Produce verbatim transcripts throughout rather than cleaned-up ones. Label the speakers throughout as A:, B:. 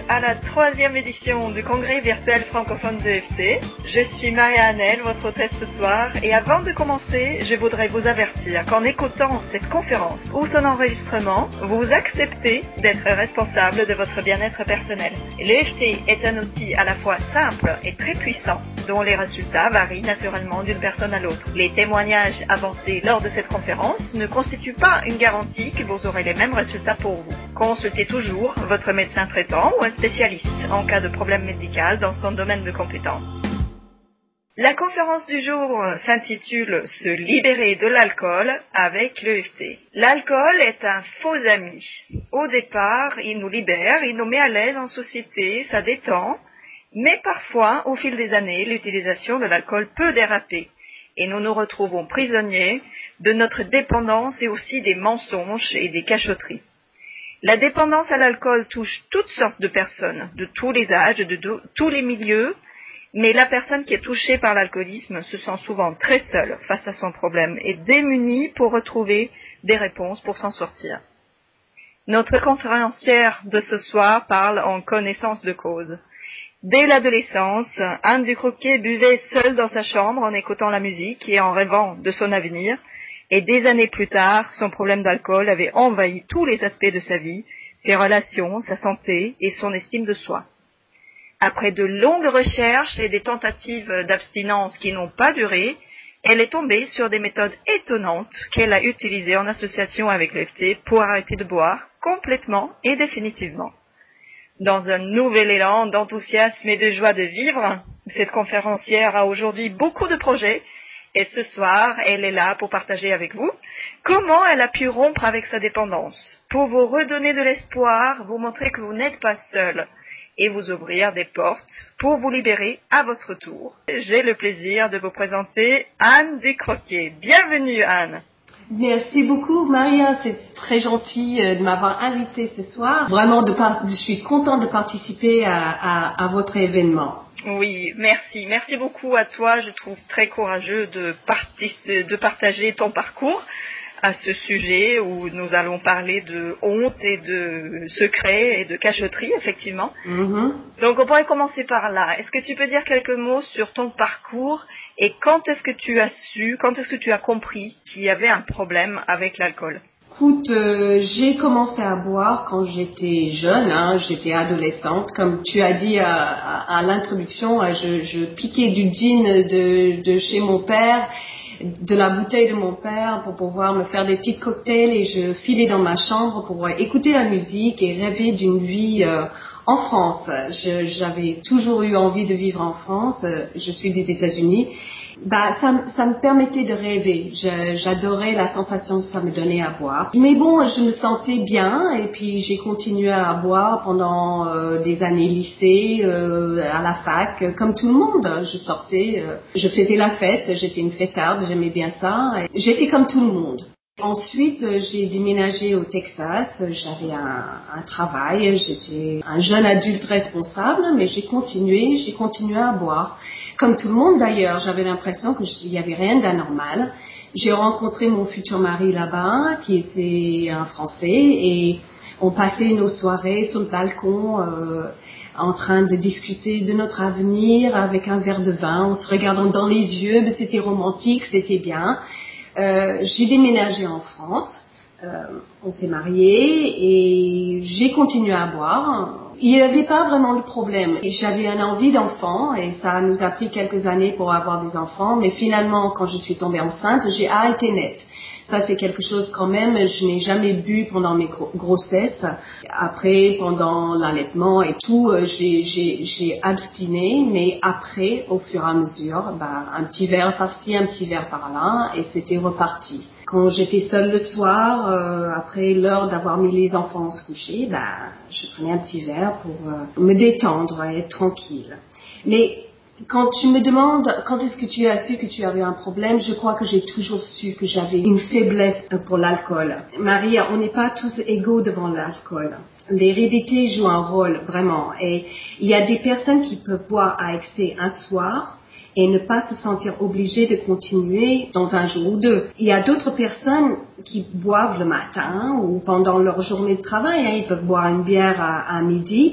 A: à la troisième édition du congrès virtuel francophone de E F T. Je suis Maria-Annelle, votre hôtesse ce soir, et avant de commencer, je voudrais vous avertir qu'en écoutant cette conférence ou son enregistrement, vous acceptez d'être responsable de votre bien-être personnel. L'E F T est un outil à la fois simple et très puissant, dont les résultats varient naturellement d'une personne à l'autre. Les témoignages avancés lors de cette conférence ne constituent pas une garantie que vous aurez les mêmes résultats pour vous. Consultez toujours votre médecin traitant ou un spécialiste en cas de problème médical dans son domaine de compétence. La conférence du jour s'intitule « Se libérer de l'alcool avec l'E F T ». L'alcool est un faux ami. Au départ, il nous libère, il nous met à l'aise en société, ça détend. Mais parfois, au fil des années, l'utilisation de l'alcool peut déraper. Et nous nous retrouvons prisonniers de notre dépendance et aussi des mensonges et des cachotteries. La dépendance à l'alcool touche toutes sortes de personnes, de tous les âges, de do- tous les milieux, mais la personne qui est touchée par l'alcoolisme se sent souvent très seule face à son problème et démunie pour retrouver des réponses pour s'en sortir. Notre conférencière de ce soir parle en connaissance de cause. Dès l'adolescence, Anne Ducroquet buvait seule dans sa chambre en écoutant la musique et en rêvant de son avenir. Et des années plus tard, son problème d'alcool avait envahi tous les aspects de sa vie, ses relations, sa santé et son estime de soi. Après de longues recherches et des tentatives d'abstinence qui n'ont pas duré, elle est tombée sur des méthodes étonnantes qu'elle a utilisées en association avec l'E F T pour arrêter de boire complètement et définitivement. Dans un nouvel élan d'enthousiasme et de joie de vivre, cette conférencière a aujourd'hui beaucoup de projets. Et ce soir, elle est là pour partager avec vous comment elle a pu rompre avec sa dépendance, pour vous redonner de l'espoir, vous montrer que vous n'êtes pas seul et vous ouvrir des portes pour vous libérer à votre tour. J'ai le plaisir de vous présenter Anne Ducroquet. Bienvenue Anne.
B: Merci beaucoup Maria, c'est très gentil de m'avoir invitée ce soir. Vraiment, de par... je suis contente de participer à, à, à votre événement.
A: Oui, merci. Merci beaucoup à toi. Je trouve très courageux de, partic- de partager ton parcours à ce sujet où nous allons parler de honte et de secret et de cachotterie, effectivement.
B: Mm-hmm.
A: Donc, on pourrait commencer par là. Est-ce que tu peux dire quelques mots sur ton parcours et quand est-ce que tu as su, quand est-ce que tu as compris qu'il y avait un problème avec l'alcool ?
B: Écoute, euh, j'ai commencé à boire quand j'étais jeune, hein, j'étais adolescente. Comme tu as dit à, à, à l'introduction, je, je piquais du gin de, de chez mon père, de la bouteille de mon père pour pouvoir me faire des petits cocktails et je filais dans ma chambre pour écouter la musique et rêver d'une vie euh, en France. Je, j'avais toujours eu envie de vivre en France. Je suis des États-Unis. Bah, ça, ça me permettait de rêver. Je, j'adorais la sensation que ça me donnait à boire. Mais bon, je me sentais bien et puis j'ai continué à boire pendant euh, des années lycée, euh, à la fac, comme tout le monde. Je sortais, euh, je faisais la fête, j'étais une fêtarde, j'aimais bien ça. J'étais comme tout le monde. Ensuite, j'ai déménagé au Texas, j'avais un, un travail, j'étais un jeune adulte responsable, mais j'ai continué, j'ai continué à boire. Comme tout le monde d'ailleurs, j'avais l'impression qu'il n'y avait rien d'anormal. J'ai rencontré mon futur mari là-bas, qui était un Français, et on passait nos soirées sur le balcon, euh, en train de discuter de notre avenir avec un verre de vin, en se regardant dans les yeux, mais c'était romantique, c'était bien. Euh, j'ai déménagé en France, euh, on s'est mariés et j'ai continué à boire. Il n'y avait pas vraiment de problème. Et j'avais une envie d'enfant et ça nous a pris quelques années pour avoir des enfants. Mais finalement, quand je suis tombée enceinte, j'ai arrêté net. Ça, c'est quelque chose quand même, je n'ai jamais bu pendant mes grossesses. Après, pendant l'allaitement et tout, j'ai, j'ai, j'ai abstiné. Mais après, au fur et à mesure, bah, un petit verre par-ci, un petit verre par-là, et c'était reparti. Quand j'étais seule le soir, euh, après l'heure d'avoir mis les enfants se coucher, bah, je prenais un petit verre pour euh, me détendre et être tranquille. Mais quand tu me demandes quand est-ce que tu as su que tu avais un problème, je crois que j'ai toujours su que j'avais une faiblesse pour l'alcool. Maria, on n'est pas tous égaux devant l'alcool. L'hérédité joue un rôle, vraiment. Et il y a des personnes qui peuvent boire à excès un soir et ne pas se sentir obligées de continuer dans un jour ou deux. Il y a d'autres personnes qui boivent le matin ou pendant leur journée de travail, hein, ils peuvent boire une bière à, à midi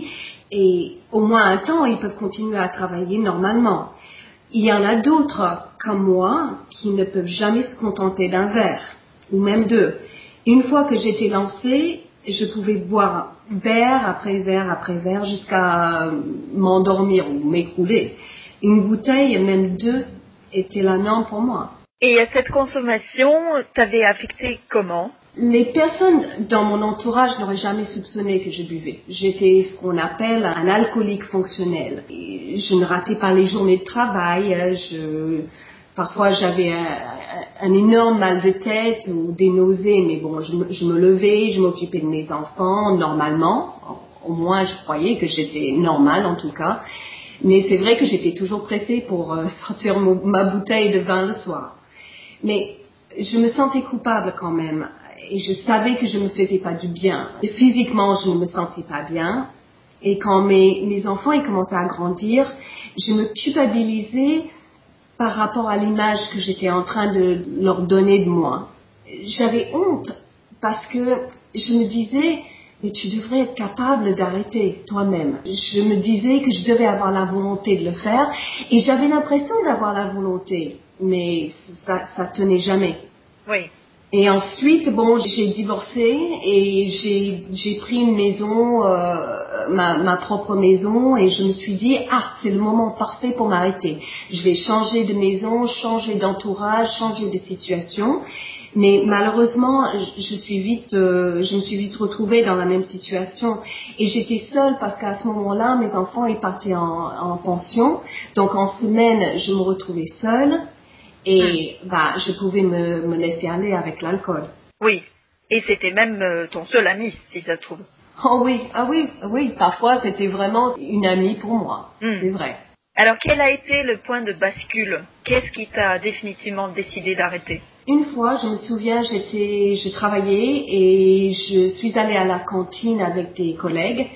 B: Et au moins un temps, ils peuvent continuer à travailler normalement. Il y en a d'autres, comme moi, qui ne peuvent jamais se contenter d'un verre, ou même deux. Une fois que j'étais lancée, je pouvais boire verre après verre après verre jusqu'à m'endormir ou m'écrouler. Une bouteille, même deux, était la norme pour moi.
A: Et cette consommation t'avait affecté comment ?
B: Les personnes dans mon entourage n'auraient jamais soupçonné que je buvais. J'étais ce qu'on appelle un alcoolique fonctionnel. Et je ne ratais pas les journées de travail. Je... Parfois, j'avais un, un énorme mal de tête ou des nausées, mais bon, je, je me levais, je m'occupais de mes enfants normalement. Au moins, je croyais que j'étais normale en tout cas. Mais c'est vrai que j'étais toujours pressée pour euh, sortir mo- ma bouteille de vin le soir. Mais je me sentais coupable quand même. Et je savais que je ne me faisais pas du bien. Et physiquement, je ne me sentais pas bien. Et quand mes, mes enfants ils commençaient à grandir, je me culpabilisais par rapport à l'image que j'étais en train de leur donner de moi. J'avais honte parce que je me disais, mais tu devrais être capable d'arrêter toi-même. Je me disais que je devais avoir la volonté de le faire et j'avais l'impression d'avoir la volonté, mais ça, ça tenait jamais.
A: Oui.
B: Et ensuite, bon, j'ai divorcé et j'ai, j'ai pris une maison, euh, ma, ma propre maison, et je me suis dit, ah, c'est le moment parfait pour m'arrêter. Je vais changer de maison, changer d'entourage, changer de situation. Mais malheureusement, je suis vite, euh, je me suis vite retrouvée dans la même situation. Et j'étais seule parce qu'à ce moment-là, mes enfants, ils partaient en, en pension. Donc en semaine, je me retrouvais seule. Et bah, je pouvais me, me laisser aller avec l'alcool.
A: Oui, et c'était même euh, ton seul ami, si ça se trouve.
B: Oh oui, ah oui, oui, parfois c'était vraiment une amie pour moi, mm. C'est vrai.
A: Alors quel a été le point de bascule ? Qu'est-ce qui t'a définitivement décidé d'arrêter ?
B: Une fois, je me souviens, j'étais, je travaillais et je suis allée à la cantine avec des collègues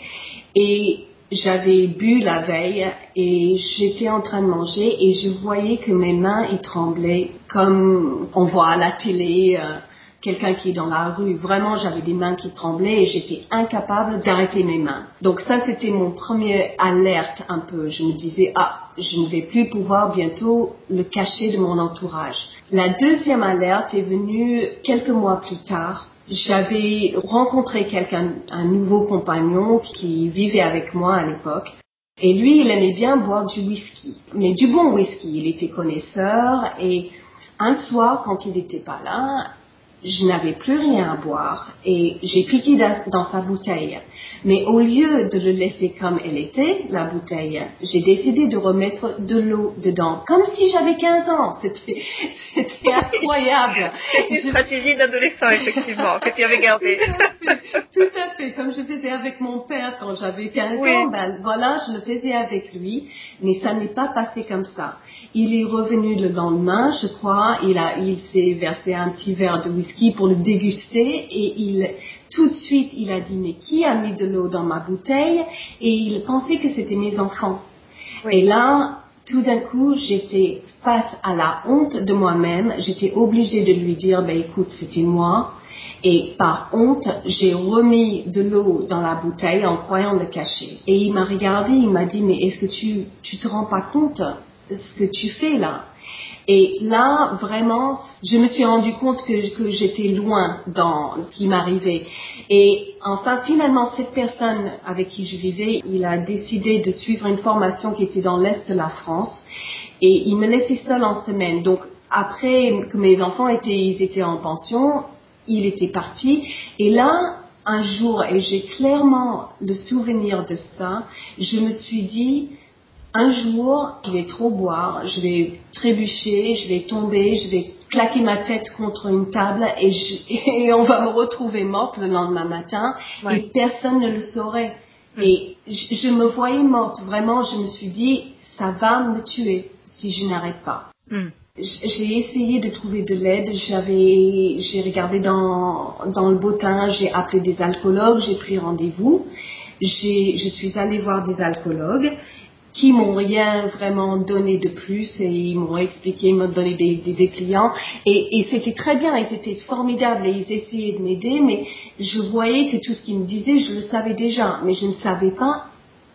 B: et j'avais bu la veille et j'étais en train de manger et je voyais que mes mains y tremblaient comme on voit à la télé euh, quelqu'un qui est dans la rue. Vraiment, j'avais des mains qui tremblaient et j'étais incapable d'arrêter mes mains. Donc ça, c'était mon premier alerte un peu. Je me disais, ah, je ne vais plus pouvoir bientôt le cacher de mon entourage. La deuxième alerte est venue quelques mois plus tard. J'avais rencontré quelqu'un, un nouveau compagnon qui vivait avec moi à l'époque. Et lui, il aimait bien boire du whisky, mais du bon whisky. Il était connaisseur et un soir, quand il n'était pas là, je n'avais plus rien à boire et j'ai piqué dans sa bouteille. Mais au lieu de le laisser comme elle était, la bouteille, j'ai décidé de remettre de l'eau dedans, comme si j'avais quinze ans. C'était, c'était incroyable.
A: C'est une je... stratégie d'adolescent, effectivement, que tu avais gardée.
B: Tout à fait, tout à fait. Comme je faisais avec mon père quand j'avais quinze
A: oui.
B: ans, ben voilà, je le faisais avec lui, mais ça n'est pas passé comme ça. Il est revenu le lendemain, je crois, il a, il s'est versé un petit verre de whisky pour le déguster et il, tout de suite, il a dit, mais qui a mis de l'eau dans ma bouteille? Et il pensait que c'était mes enfants. Oui. Et là, tout d'un coup, j'étais face à la honte de moi-même. J'étais obligée de lui dire, ben écoute, c'était moi. Et par honte, j'ai remis de l'eau dans la bouteille en croyant le cacher. Et il m'a regardé, il m'a dit, mais est-ce que tu, tu te rends pas compte de ce que tu fais là? Et là, vraiment, je me suis rendu compte que, que j'étais loin dans ce qui m'arrivait. Et enfin, finalement, cette personne avec qui je vivais, il a décidé de suivre une formation qui était dans l'Est de la France. Et il me laissait seule en semaine. Donc, après que mes enfants étaient, ils étaient en pension, il était parti. Et là, un jour, et j'ai clairement le souvenir de ça, je me suis dit, un jour, je vais trop boire, je vais trébucher, je vais tomber, je vais claquer ma tête contre une table et, je, et on va me retrouver morte le lendemain matin ouais. Et personne ne le saurait. Mmh. Et je, je me voyais morte, vraiment, je me suis dit, ça va me tuer si je n'arrête pas. Mmh. J'ai essayé de trouver de l'aide, j'avais, j'ai regardé dans, dans le bottin, j'ai appelé des alcoologues, j'ai pris rendez-vous, j'ai, je suis allée voir des alcoologues qui m'ont rien vraiment donné de plus et ils m'ont expliqué, ils m'ont donné des, des, des clients et, et c'était très bien, ils étaient formidables et ils essayaient de m'aider, mais je voyais que tout ce qu'ils me disaient, je le savais déjà, mais je ne savais pas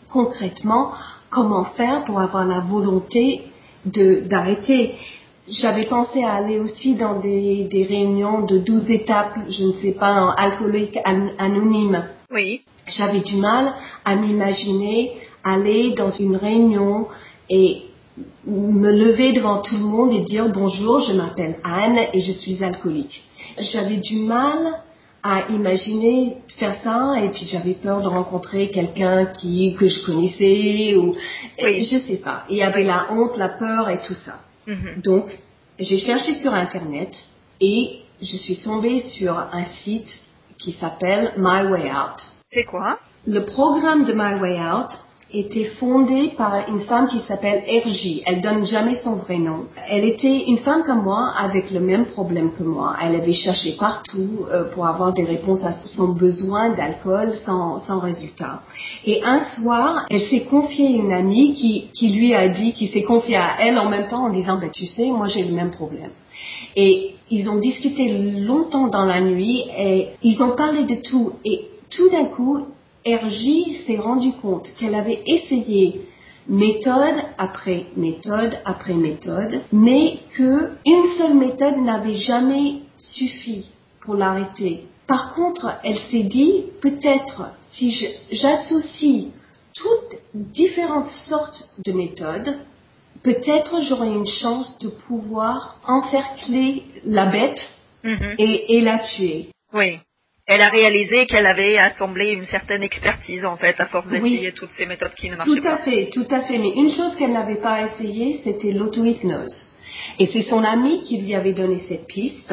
B: concrètement comment faire pour avoir la volonté de, d'arrêter. J'avais pensé à aller aussi dans des, des réunions de douze étapes, je ne sais pas, en alcoolique an- anonyme.
A: Oui.
B: J'avais du mal à m'imaginer aller dans une réunion et me lever devant tout le monde et dire bonjour, je m'appelle Anne et je suis alcoolique. J'avais du mal à imaginer faire ça et puis j'avais peur de rencontrer quelqu'un qui que je connaissais ou
A: Oui.
B: je sais pas. Il y avait
A: Oui.
B: la honte, la peur et tout ça.
A: Mm-hmm.
B: Donc j'ai cherché sur internet et je suis tombée sur un site qui s'appelle My Way Out.
A: C'est quoi?
B: Le programme de My Way Out était fondé par une femme qui s'appelle R J. Elle donne jamais son vrai nom. Elle était une femme comme moi avec le même problème que moi. Elle avait cherché partout euh, pour avoir des réponses à son besoin d'alcool sans, sans résultat. Et un soir, elle s'est confiée à une amie qui, qui lui a dit, qui s'est confiée à elle en même temps en disant, ben, tu sais, moi j'ai le même problème. Et ils ont discuté longtemps dans la nuit et ils ont parlé de tout. Et tout d'un coup, R J s'est rendu compte qu'elle avait essayé méthode après méthode après méthode, mais qu'une seule méthode n'avait jamais suffi pour l'arrêter. Par contre, elle s'est dit, peut-être si je, j'associe toutes différentes sortes de méthodes, peut-être j'aurai une chance de pouvoir encercler la bête
A: Mm-hmm.
B: et, et la tuer.
A: Oui. Elle a réalisé qu'elle avait assemblé une certaine expertise, en fait, à force d'essayer
B: Oui,
A: toutes ces méthodes qui ne marchaient
B: tout à
A: pas.
B: fait, tout à fait. Mais une chose qu'elle n'avait pas essayé, c'était l'auto-hypnose. Et c'est son ami qui lui avait donné cette piste.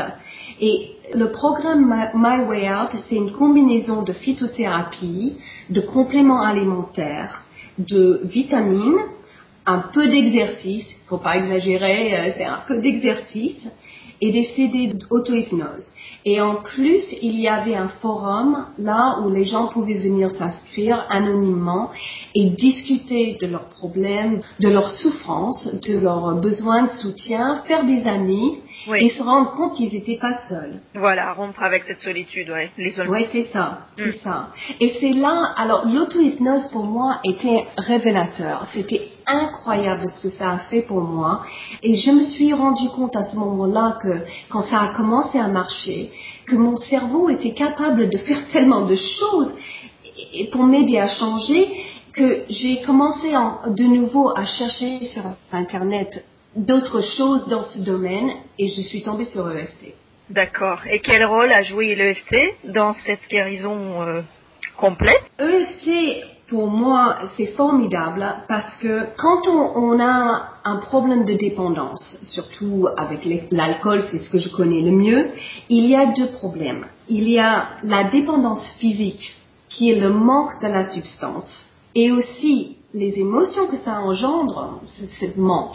B: Et le programme My, My Way Out, c'est une combinaison de phytothérapie, de compléments alimentaires, de vitamines, un peu d'exercice, il ne faut pas exagérer, euh, c'est un peu d'exercice, et des C D d'auto-hypnose. Et en plus, il y avait un forum là où les gens pouvaient venir s'inscrire anonymement et discuter de leurs problèmes, de leurs souffrances, de leurs besoins de soutien, faire des amis
A: Oui.
B: et se rendre compte qu'ils n'étaient pas seuls.
A: Voilà, rompre avec cette solitude, ouais, l'isolement.
B: Oui, c'est ça, c'est
A: Mm.
B: ça. Et c'est là, alors l'auto-hypnose pour moi était révélateur. C'était incroyable ce que ça a fait pour moi. Et je me suis rendu compte à ce moment-là que quand ça a commencé à marcher, que mon cerveau était capable de faire tellement de choses et pour m'aider à changer que j'ai commencé en- de nouveau à chercher sur Internet d'autres choses dans ce domaine et je suis tombée sur E F T.
A: D'accord. Et quel rôle a joué l'E F T dans cette guérison euh, complète?
B: E F T, pour moi, c'est formidable parce que quand on, on a un problème de dépendance, surtout avec les- l'alcool, c'est ce que je connais le mieux, il y a deux problèmes. Il y a la dépendance physique, qui est le manque de la substance, et aussi les émotions que ça engendre, ce, ce manque.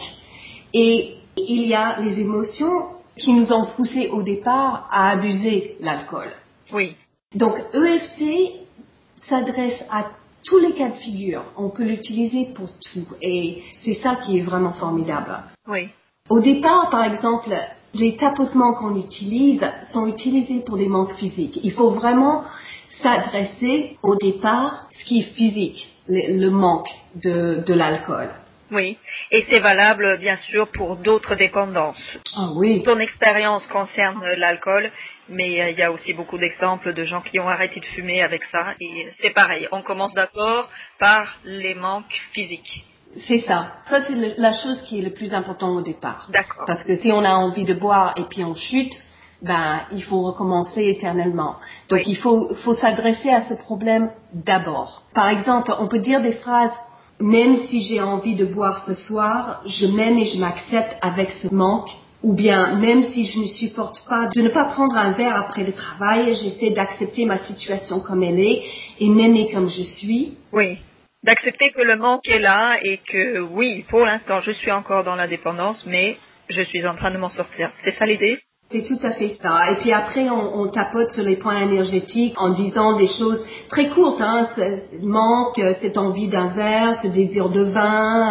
B: Et il y a les émotions qui nous ont poussés au départ à abuser l'alcool.
A: Oui.
B: Donc E F T s'adresse à tous les cas de figure. On peut l'utiliser pour tout et c'est ça qui est vraiment formidable.
A: Oui.
B: Au départ, par exemple, les tapotements qu'on utilise sont utilisés pour des manques physiques. Il faut vraiment s'adresser au départ ce qui est physique, le, le manque de, de l'alcool.
A: Oui. Et c'est valable, bien sûr, pour d'autres dépendances.
B: Ah oui.
A: Ton expérience concerne l'alcool, mais euh, il y a aussi beaucoup d'exemples de gens qui ont arrêté de fumer avec ça. Et c'est pareil, on commence d'abord par les manques physiques.
B: C'est ça. Ça, c'est le- la chose qui est le plus important au départ.
A: D'accord.
B: Parce que si on a envie de boire et puis on chute, ben, il faut recommencer éternellement. Donc,
A: Oui.
B: il faut, faut s'adresser à ce problème d'abord. Par exemple, on peut dire des phrases, même si j'ai envie de boire ce soir, je m'aime et je m'accepte avec ce manque. Ou bien, même si je ne supporte pas de ne pas prendre un verre après le travail, j'essaie d'accepter ma situation comme elle est et m'aimer comme je suis.
A: Oui. D'accepter que le manque est là et que oui, pour l'instant, je suis encore dans la dépendance, mais je suis en train de m'en sortir. C'est ça l'idée?
B: C'est tout à fait ça. Et puis après, on, on tapote sur les points énergétiques en disant des choses très courtes, hein, ce manque, cette envie d'un verre, ce désir de vin, euh,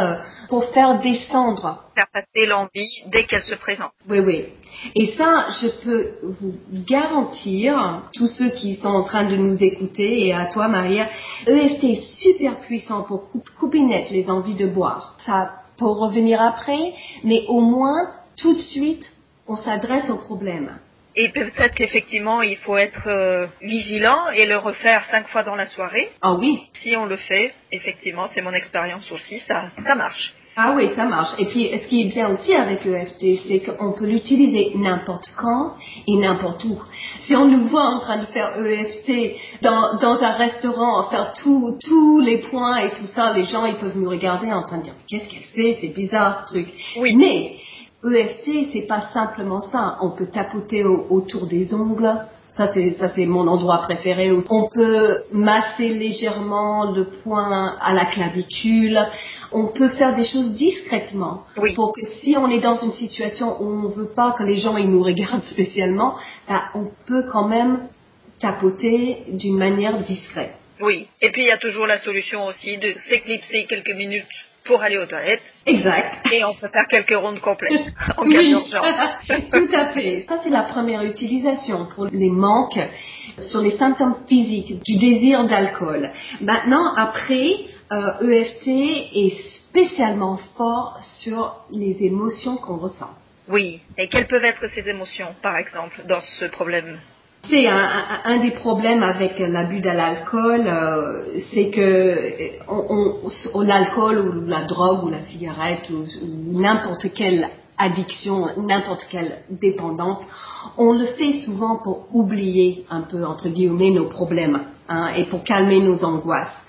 B: pour faire descendre.
A: Faire passer l'envie dès qu'elle se présente.
B: Oui, oui. Et ça, je peux vous garantir, tous ceux qui sont en train de nous écouter, et à toi, Maria, E F T est super puissant pour couper net les envies de boire. Ça, pour revenir après, mais au moins, tout de suite, on s'adresse au problème.
A: Et peut-être qu'effectivement, il faut être euh, vigilant et le refaire cinq fois dans la soirée.
B: Ah oui.
A: Si on le fait, effectivement, c'est mon expérience aussi, ça, ça marche.
B: Ah oui, ça marche. Et puis, ce qui est bien aussi avec E F T, c'est qu'on peut l'utiliser n'importe quand et n'importe où. Si on nous voit en train de faire E F T dans, dans un restaurant, faire tous tous les points et tout ça, les gens, ils peuvent nous regarder en train de dire, qu'est-ce qu'elle fait? C'est bizarre, ce truc.
A: Oui.
B: Mais, E F T, c'est pas simplement ça. On peut tapoter au, autour des ongles. Ça, c'est, ça, c'est mon endroit préféré. On peut masser légèrement le poing à la clavicule. On peut faire des choses discrètement.
A: Oui.
B: Pour que si on est dans une situation où on veut pas que les gens ils nous regardent spécialement, ben, on peut quand même tapoter d'une manière discrète.
A: Oui. Et puis, il y a toujours la solution aussi de s'éclipser quelques minutes pour aller aux toilettes.
B: Exact.
A: Et on peut faire quelques rondes complètes en cas
B: oui,
A: d'urgence.
B: Tout à fait. Ça, c'est la première utilisation pour les manques sur les symptômes physiques du désir d'alcool. Maintenant, après, euh, E F T est spécialement fort sur les émotions qu'on ressent.
A: Oui. Et quelles peuvent être ces émotions, par exemple, dans ce problème?
B: C'est un, un, un des problèmes avec l'abus de l'alcool, euh, c'est que on, on, l'alcool ou la drogue ou la cigarette ou, ou n'importe quelle addiction, n'importe quelle dépendance, on le fait souvent pour oublier un peu, entre guillemets, nos problèmes, hein, et pour calmer nos angoisses.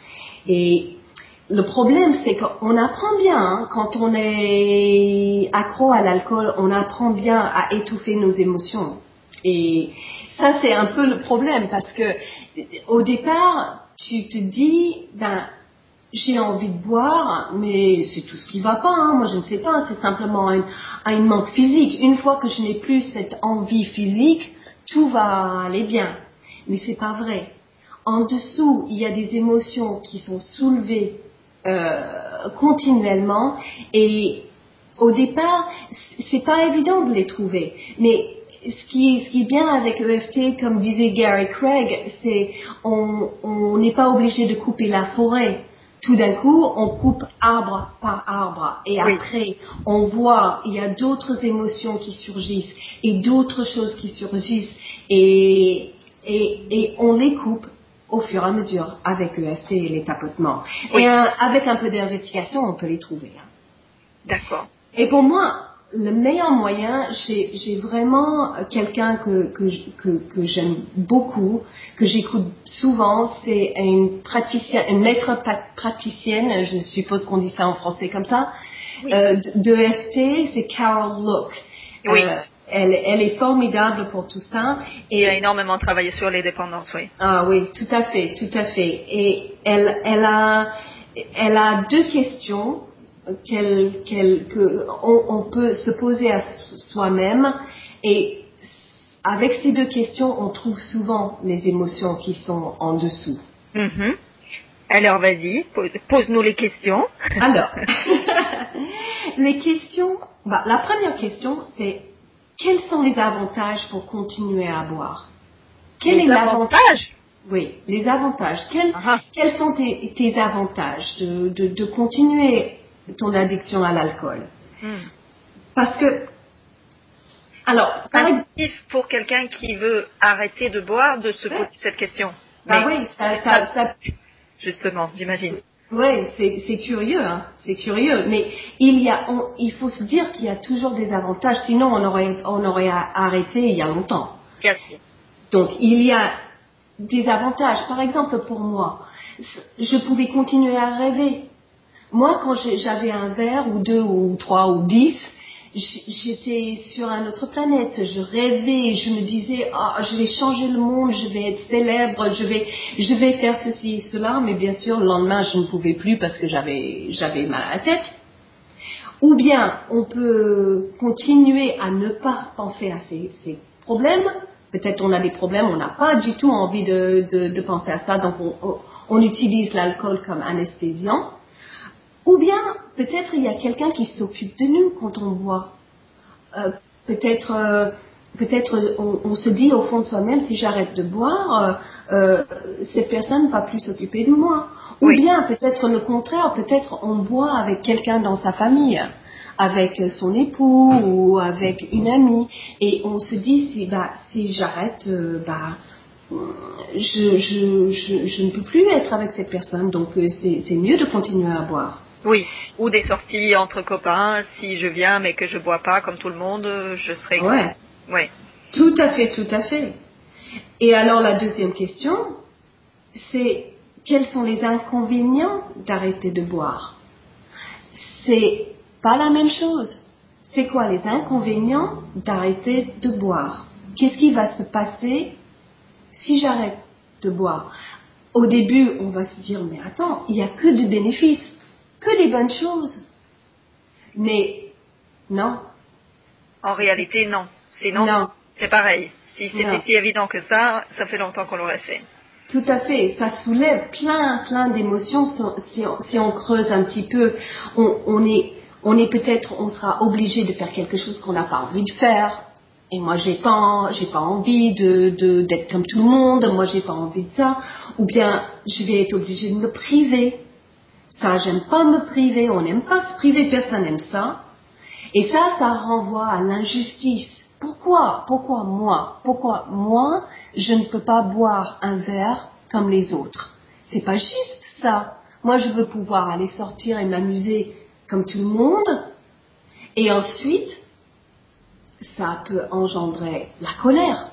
B: Et le problème, c'est qu'on apprend bien, hein, quand on est accro à l'alcool, on apprend bien à étouffer nos émotions. Et ça, c'est un peu le problème, parce que au départ, tu te dis, ben, j'ai envie de boire, mais c'est tout ce qui va pas, hein. Moi je ne sais pas, c'est simplement un, un manque physique. Une fois que je n'ai plus cette envie physique, tout va aller bien. Mais c'est pas vrai. En dessous, il y a des émotions qui sont soulevées euh, continuellement, et au départ, c'est pas évident de les trouver. Mais ce qui, ce qui est bien avec E F T, comme disait Gary Craig, c'est on on n'est pas obligé de couper la forêt. Tout d'un coup, on coupe arbre par arbre, et
A: Oui.
B: après, on voit il y a d'autres émotions qui surgissent et d'autres choses qui surgissent, et et et on les coupe au fur et à mesure avec E F T et les tapotements.
A: Oui.
B: Et euh, avec un peu d'investigation, on peut les trouver. Hein.
A: D'accord.
B: Et pour moi, le meilleur moyen, j'ai, j'ai vraiment quelqu'un que, que, que, que j'aime beaucoup, que j'écoute souvent, c'est une praticienne, une maître praticienne, je suppose qu'on dit ça en français comme ça,
A: Oui.
B: euh, de E F T, c'est Carol Look.
A: Oui.
B: Euh, elle, elle est formidable pour tout ça.
A: Et elle a énormément travaillé sur les dépendances, oui.
B: Ah oui, tout à fait, tout à fait. Et elle, elle a, elle a deux questions qu'elle, qu'elle, que on, on peut se poser à soi-même, et avec ces deux questions, on trouve souvent les émotions qui sont en dessous.
A: Mm-hmm. Alors vas-y, pose-nous les questions.
B: Alors, les questions, bah, la première question, c'est quels sont les avantages pour continuer à boire? Quel
A: les
B: est
A: avantages?
B: Oui, les avantages. Quels,
A: uh-huh.
B: quels sont tes, tes avantages de, de, de continuer ton addiction à l'alcool?
A: mm.
B: Parce que, alors,
A: c'est intuitif pour quelqu'un qui veut arrêter de boire de se poser cette question.
B: Bah
A: Mais
B: oui, ça, ça, ça,
A: justement, j'imagine.
B: Oui, c'est, c'est curieux, hein, c'est curieux. Mais il y a, on, il faut se dire qu'il y a toujours des avantages. Sinon, on aurait, on aurait arrêté il y a longtemps.
A: Bien sûr.
B: Donc, il y a des avantages. Par exemple, pour moi, je pouvais continuer à rêver. Moi, quand j'avais un verre, ou deux, ou trois, ou dix, j'étais sur une autre planète. Je rêvais, je me disais, oh, je vais changer le monde, je vais être célèbre, je vais, je vais faire ceci et cela. Mais bien sûr, le lendemain, je ne pouvais plus parce que j'avais, j'avais mal à la tête. Ou bien, on peut continuer à ne pas penser à ces, ces problèmes. Peut-être on a des problèmes, on n'a pas du tout envie de, de, de penser à ça, donc on, on, on utilise l'alcool comme anesthésiant. Ou bien, peut-être il y a quelqu'un qui s'occupe de nous quand on boit. Euh, peut-être, euh, peut-être on, on se dit au fond de soi-même, si j'arrête de boire, euh, euh, cette personne ne va plus s'occuper de moi. Ou
A: Oui.
B: bien, peut-être le contraire, peut-être on boit avec quelqu'un dans sa famille, avec son époux ou avec une amie, et on se dit, si, bah, si j'arrête, euh, bah, je, je, je, je ne peux plus être avec cette personne, donc euh, c'est, c'est mieux de continuer à boire.
A: Oui, ou des sorties entre copains, si je viens mais que je bois pas comme tout le monde, je serai exclue.
B: Ouais,
A: Oui.
B: tout à fait, tout à fait. Et alors la deuxième question, c'est quels sont les inconvénients d'arrêter de boire? C'est pas la même chose. C'est quoi les inconvénients d'arrêter de boire? Qu'est-ce qui va se passer si j'arrête de boire? Au début, on va se dire, mais attends, il n'y a que du bénéfice, que des bonnes choses. Mais non.
A: En réalité, non. Sinon,
B: Non.
A: c'est pareil. Si c'était
B: Non.
A: si évident que ça, ça fait longtemps qu'on l'aurait fait.
B: Tout à fait, ça soulève plein, plein d'émotions. Si on, si on creuse un petit peu, on, on est, on est peut-être, on sera obligé de faire quelque chose qu'on n'a pas envie de faire. Et moi, j'ai pas, j'ai pas envie de, de, d'être comme tout le monde. Moi, j'ai pas envie de ça. Ou bien, je vais être obligé de me priver. Ça, j'aime pas me priver. On n'aime pas se priver. Personne n'aime ça. Et ça, ça renvoie à l'injustice. Pourquoi? Pourquoi moi? Pourquoi moi, je ne peux pas boire un verre comme les autres? C'est pas juste ça. Moi, je veux pouvoir aller sortir et m'amuser comme tout le monde. Et ensuite, ça peut engendrer la colère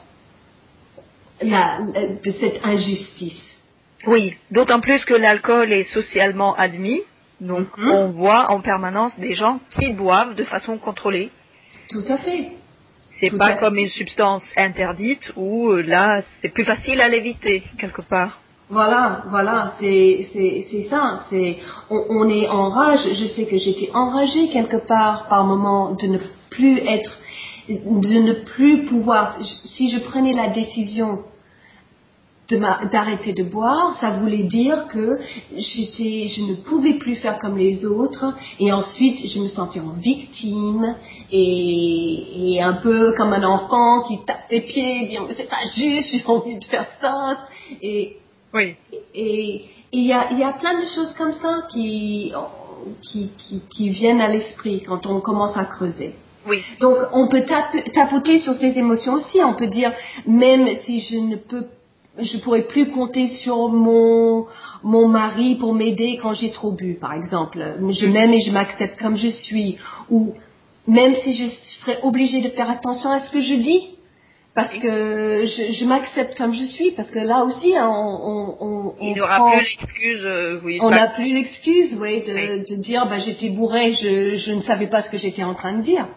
B: la, la- de cette injustice.
A: Oui, d'autant plus que l'alcool est socialement admis. Donc,
B: Mhm.
A: on voit en permanence des gens qui boivent de façon contrôlée.
B: Tout à fait.
A: C'est
B: Tout
A: pas
B: à
A: comme
B: fait.
A: une substance interdite où euh, là, c'est plus facile à l'éviter quelque part.
B: Voilà, voilà, c'est c'est c'est ça. C'est on, on est en rage. Je sais que j'étais enragée quelque part par moment de ne plus être, de ne plus pouvoir. Si je prenais la décision de ma- d'arrêter de boire, ça voulait dire que j'étais, je ne pouvais plus faire comme les autres, et ensuite je me sentais en victime et, et un peu comme un enfant qui tape des pieds, et dit mais c'est pas juste, j'ai envie de faire ça, et
A: Oui.
B: et il y a, il y a plein de choses comme ça qui, qui, qui, qui viennent à l'esprit quand on commence à creuser.
A: Oui.
B: Donc on peut tape- tapoter sur ces émotions aussi. On peut dire, même si je ne peux, je pourrais plus compter sur mon, mon mari pour m'aider quand j'ai trop bu, par exemple. Je m'aime et je m'accepte comme je suis. Ou même si je serais obligée de faire attention à ce que je dis. Parce que je, je m'accepte comme je suis, parce que là aussi, hein, on, on, on,
A: Il
B: on
A: n'y aura
B: prend,
A: plus l'excuse, euh, oui,
B: on
A: c'est
B: n'a
A: pas-
B: plus l'excuse, oui, de,
A: Oui.
B: de dire, bah, j'étais bourré, je, je ne savais pas ce que j'étais en train de dire.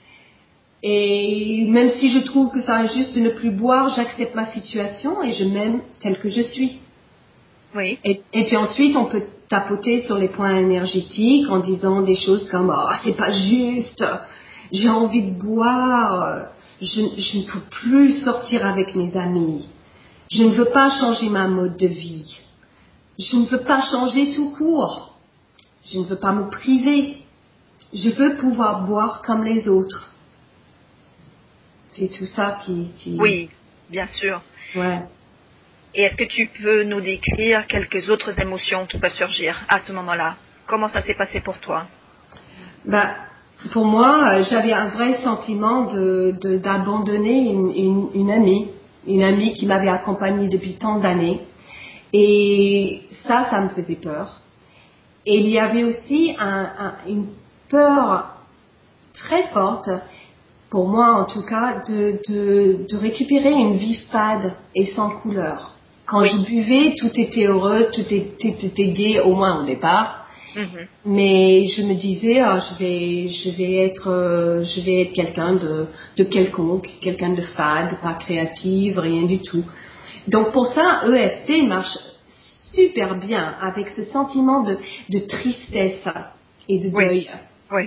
B: Et même si je trouve que c'est injuste de ne plus boire, j'accepte ma situation et je m'aime telle que je suis.
A: Oui.
B: Et, et puis ensuite, on peut tapoter sur les points énergétiques en disant des choses comme oh, c'est pas juste, j'ai envie de boire, je, je ne peux plus sortir avec mes amis, je ne veux pas changer ma mode de vie, je ne veux pas changer tout court, je ne veux pas me priver, je veux pouvoir boire comme les autres. C'est tout ça qui... qui...
A: Oui, bien sûr.
B: Ouais.
A: Et est-ce que tu peux nous décrire quelques autres émotions qui peuvent surgir à ce moment-là? Comment ça s'est passé pour toi?
B: Bah, pour moi, euh, j'avais un vrai sentiment de, de, d'abandonner une, une, une amie, une amie qui m'avait accompagnée depuis tant d'années. Et ça, ça me faisait peur. Et il y avait aussi un, un, une peur très forte, pour moi en tout cas, de, de, de récupérer une vie fade et sans couleur. Quand
A: Oui.
B: je buvais, tout était heureux, tout était, tout était gai, au moins au départ.
A: Mhm.
B: Mais je me disais, oh, je vais, je vais être, euh, je vais être quelqu'un de, de quelconque, quelqu'un de fade, pas créative, rien du tout. Donc pour ça, E F T marche super bien avec ce sentiment de, de tristesse et de
A: Oui.
B: deuil.
A: Oui.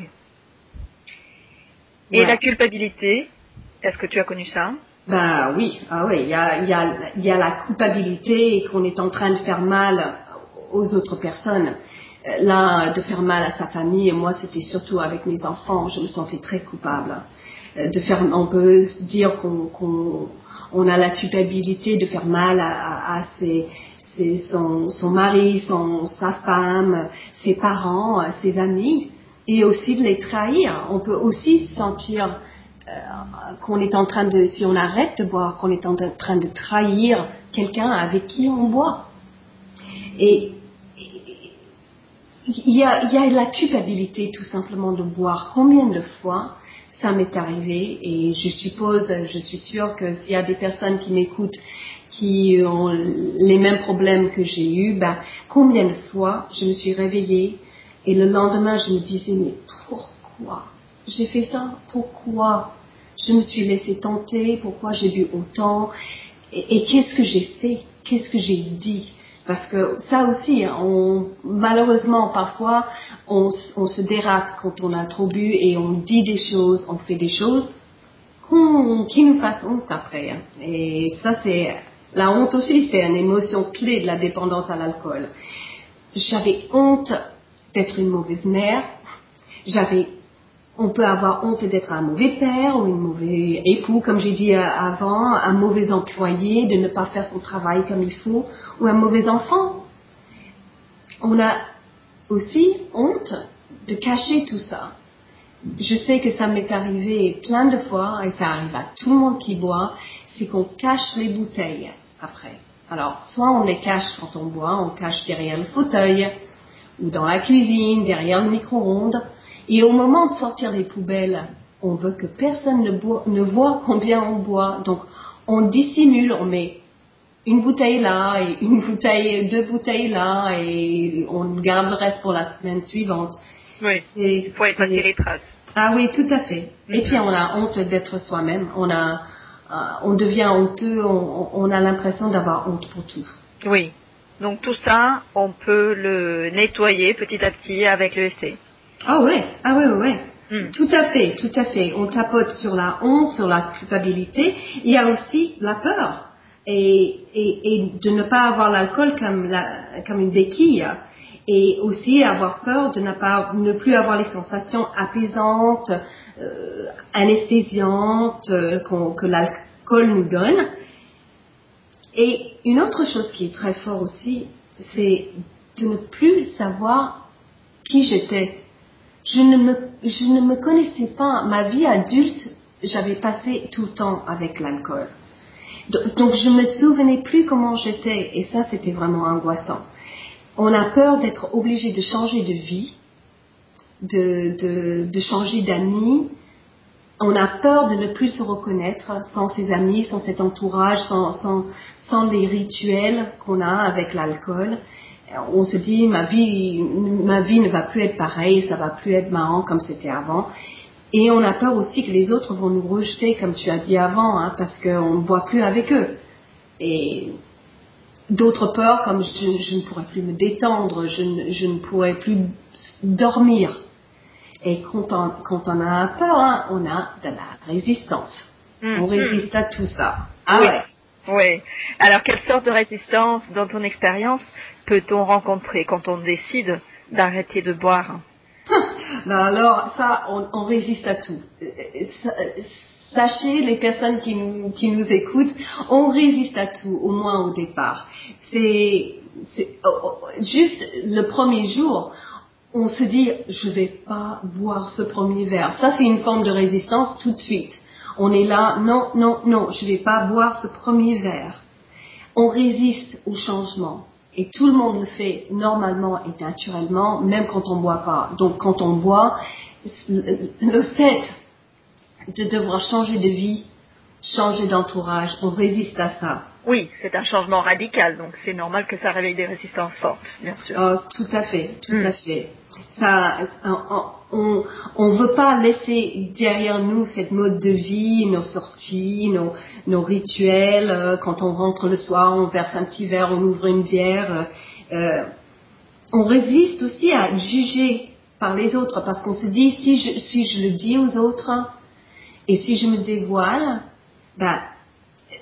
A: Et
B: Ouais.
A: la culpabilité, est-ce que tu as connu ça?
B: Bah oui, ah oui, il y a, il y a, il y a la culpabilité et qu'on est en train de faire mal aux autres personnes. là, de faire mal à sa famille. Et moi, c'était surtout avec mes enfants. Je me sentais très coupable. De faire, on peut dire qu'on, qu'on on a la culpabilité de faire mal à, à, à ses, ses, son, son mari, son, sa femme, ses parents, ses amis, et aussi de les trahir. On peut aussi sentir euh, qu'on est en train de, si on arrête de boire, qu'on est en train de trahir quelqu'un avec qui on boit. Et il y a, il y a la culpabilité tout simplement de boire. Combien de fois ça m'est arrivé, et je suppose, je suis sûre que s'il y a des personnes qui m'écoutent qui ont les mêmes problèmes que j'ai eus, ben, combien de fois je me suis réveillée et le lendemain je me disais, mais pourquoi j'ai fait ça? Pourquoi je me suis laissée tenter? Pourquoi j'ai bu autant? Et, et qu'est-ce que j'ai fait? Qu'est-ce que j'ai dit? Parce que ça aussi, on, malheureusement, parfois, on, on se dérape quand on a trop bu et on dit des choses, on fait des choses qu'on, qui nous fassent honte après. Hein. Et ça, c'est la honte aussi, c'est une émotion clé de la dépendance à l'alcool. J'avais honte d'être une mauvaise mère. J'avais On peut avoir honte d'être un mauvais père ou un mauvais époux, comme j'ai dit avant, un mauvais employé, de ne pas faire son travail comme il faut, ou un mauvais enfant. On a aussi honte de cacher tout ça. Je sais que ça m'est arrivé plein de fois, et ça arrive à tout le monde qui boit, c'est qu'on cache les bouteilles après. Alors, soit on les cache quand on boit, on cache derrière le fauteuil, ou dans la cuisine, derrière le micro-ondes. Et au moment de sortir les poubelles, on veut que personne ne, boit, ne voit combien on boit. Donc, on dissimule, on met une bouteille là, et une bouteille, deux bouteilles là, et on garde le reste pour la semaine suivante.
A: Oui, il faut effacer les traces.
B: Ah oui, tout à fait. Mm-hmm. Et puis, on a honte d'être soi-même. On a, euh, on devient honteux, on, on a l'impression d'avoir honte pour tout.
A: Oui. Donc, tout ça, on peut le nettoyer petit à petit avec le F T.
B: Ah ouais, ah ouais, ouais, ouais. Mm. Tout à fait, tout à fait. On tapote sur la honte, sur la culpabilité. Il y a aussi la peur et, et, et de ne pas avoir l'alcool comme, la, comme une béquille, et aussi avoir peur de ne pas, ne plus avoir les sensations apaisantes, euh, anesthésiantes euh, que l'alcool nous donne. Et une autre chose qui est très fort aussi, c'est de ne plus savoir qui j'étais. Je ne, me, je ne me connaissais pas. Ma vie adulte, j'avais passé tout le temps avec l'alcool. Donc, donc je me souvenais plus comment j'étais, et ça, c'était vraiment angoissant. On a peur d'être obligé de changer de vie, de, de, de changer d'amis. On a peur de ne plus se reconnaître sans ses amis, sans cet entourage, sans, sans, sans les rituels qu'on a avec l'alcool. On se dit, ma vie, ma vie ne va plus être pareille, ça va plus être marrant comme c'était avant. Et on a peur aussi que les autres vont nous rejeter, comme tu as dit avant, hein, parce qu'on ne boit plus avec eux. Et d'autres peurs, comme je, je ne pourrais plus me détendre, je ne, je ne pourrais plus dormir. Et quand on, quand on a peur, hein, on a de la résistance. Mmh, on résiste mmh. à tout ça. Ah
A: oui.
B: ouais.
A: Oui. Alors, quelle sorte de résistance, dans ton expérience, peut-on rencontrer quand on décide d'arrêter de boire?
B: Ben alors, ça, on, on résiste à tout. Sachez, les personnes qui nous, qui nous écoutent, on résiste à tout, au moins au départ. C'est, c'est oh, oh, juste le premier jour, on se dit, je vais pas boire ce premier verre. Ça, c'est une forme de résistance tout de suite. On est là, non, non, non, je vais pas boire ce premier verre. On résiste au changement. Et tout le monde le fait normalement et naturellement, même quand on ne boit pas. Donc quand on boit, le fait de devoir changer de vie, changer d'entourage, on résiste à ça.
A: Oui, c'est un changement radical, donc c'est normal que ça réveille des résistances fortes, bien sûr.
B: Oh, tout à fait, tout mmh. à fait. Ça, on on veut pas laisser derrière nous cette mode de vie, nos sorties, nos, nos rituels. Euh, quand on rentre le soir, on verse un petit verre, on ouvre une bière. Euh, on résiste aussi à être jugé par les autres parce qu'on se dit si je si je le dis aux autres et si je me dévoile, ben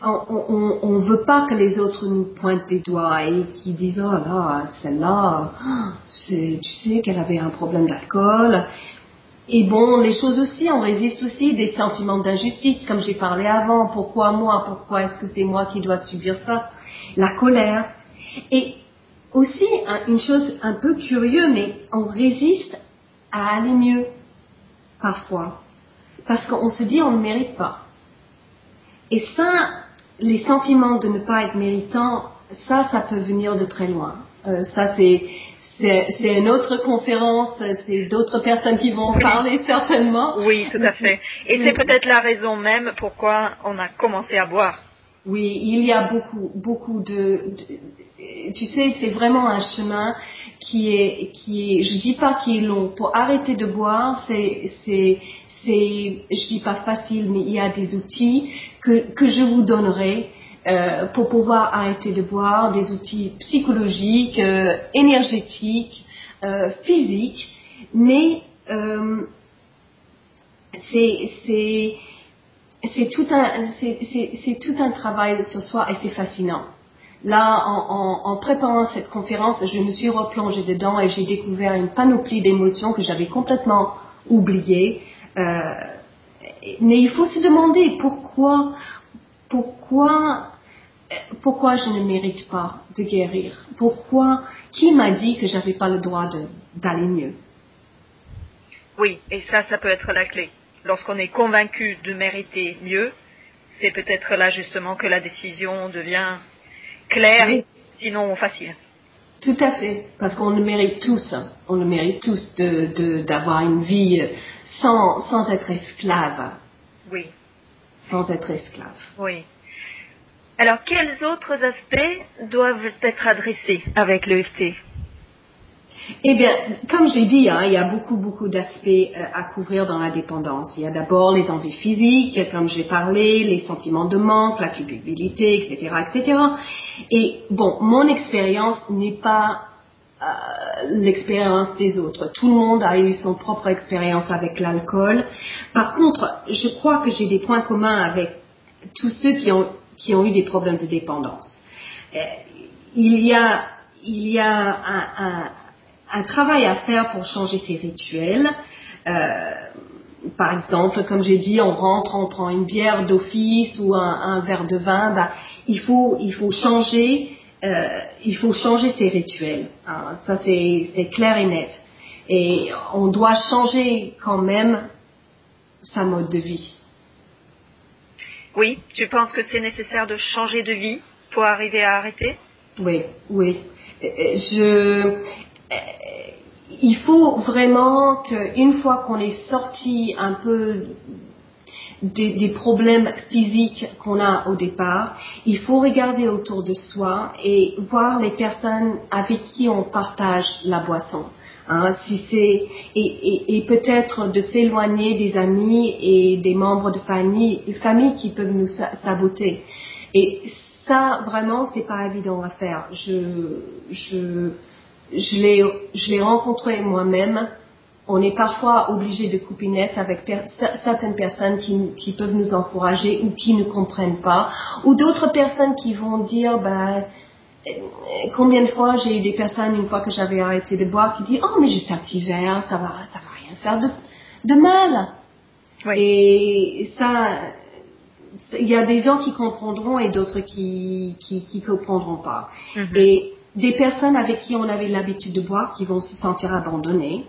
B: on ne veut pas que les autres nous pointent des doigts et qu'ils disent oh là, celle-là, c'est, tu sais qu'elle avait un problème d'alcool. Et bon, les choses aussi, on résiste aussi des sentiments d'injustice, comme j'ai parlé avant. Pourquoi moi? Pourquoi est-ce que c'est moi qui dois subir ça? La colère. Et aussi, une chose un peu curieuse, mais on résiste à aller mieux, parfois. Parce qu'on se dit on ne mérite pas. Et ça, les sentiments de ne pas être méritant, ça, ça peut venir de très loin. Euh, ça, c'est, c'est, c'est une autre conférence, c'est d'autres personnes qui vont en parler certainement.
A: Oui, tout à fait. Et c'est peut-être la raison même pourquoi on a commencé à boire.
B: Oui, il y a beaucoup, beaucoup de, de tu sais, c'est vraiment un chemin qui est, qui est, je dis pas qui est long. Pour arrêter de boire, c'est, c'est, c'est, je dis pas facile, mais il y a des outils que, que je vous donnerai euh, pour pouvoir arrêter de boire, des outils psychologiques, euh, énergétiques, euh, physiques, mais euh, c'est, c'est C'est tout un, c'est, c'est, c'est tout un travail sur soi et c'est fascinant. Là, en, en, en préparant cette conférence, je me suis replongée dedans et j'ai découvert une panoplie d'émotions que j'avais complètement oubliées. Euh, mais il faut se demander pourquoi, pourquoi, pourquoi je ne mérite pas de guérir. Pourquoi, qui m'a dit que j'avais pas le droit de, d'aller mieux?
A: Oui, et ça, ça peut être la clé. Lorsqu'on est convaincu de mériter mieux, c'est peut-être là justement que la décision devient claire, oui. Sinon facile.
B: Tout à fait, parce qu'on le mérite tous, hein. On le mérite tous de, de, d'avoir une vie sans, sans être esclave.
A: Oui.
B: Sans être esclave.
A: Oui. Alors, quels autres aspects doivent être adressés avec l'E F T?
B: Eh bien, comme j'ai dit, hein, il y a beaucoup, beaucoup d'aspects euh, à couvrir dans la dépendance. Il y a d'abord les envies physiques, comme j'ai parlé, les sentiments de manque, la culpabilité, et cetera, et cetera. Et bon, mon expérience n'est pas euh, l'expérience des autres. Tout le monde a eu son propre expérience avec l'alcool. Par contre, je crois que j'ai des points communs avec tous ceux qui ont, qui ont eu des problèmes de dépendance. Euh, il y a, il y a un, un un travail à faire pour changer ses rituels. Euh, par exemple, comme j'ai dit, on rentre, on prend une bière d'office ou un, un verre de vin. Bah, il faut, il faut changer, euh, il faut changer ses rituels. Hein, ça, c'est, c'est clair et net. Et on doit changer quand même sa mode de vie.
A: Oui, tu penses que c'est nécessaire de changer de vie pour arriver à arrêter?
B: Oui, oui. Je Il faut vraiment qu'une fois qu'on est sorti un peu des, des problèmes physiques qu'on a au départ, il faut regarder autour de soi et voir les personnes avec qui on partage la boisson. Hein, si c'est et, et, et peut-être de s'éloigner des amis et des membres de famille, famille qui peuvent nous saboter. Et ça, vraiment, c'est pas évident à faire. Je, je Je l'ai, je l'ai rencontré moi-même. On est parfois obligé de couper net avec per- certaines personnes qui, qui peuvent nous encourager ou qui ne comprennent pas, ou d'autres personnes qui vont dire, ben, combien de fois j'ai eu des personnes une fois que j'avais arrêté de boire qui disent, oh mais juste un petit verre, ça va, ça va rien faire de, de mal. Oui. Et ça, il y a des gens qui comprendront et d'autres qui qui, qui comprendront pas. Mm-hmm. Et des personnes avec qui on avait l'habitude de boire qui vont se sentir abandonnées.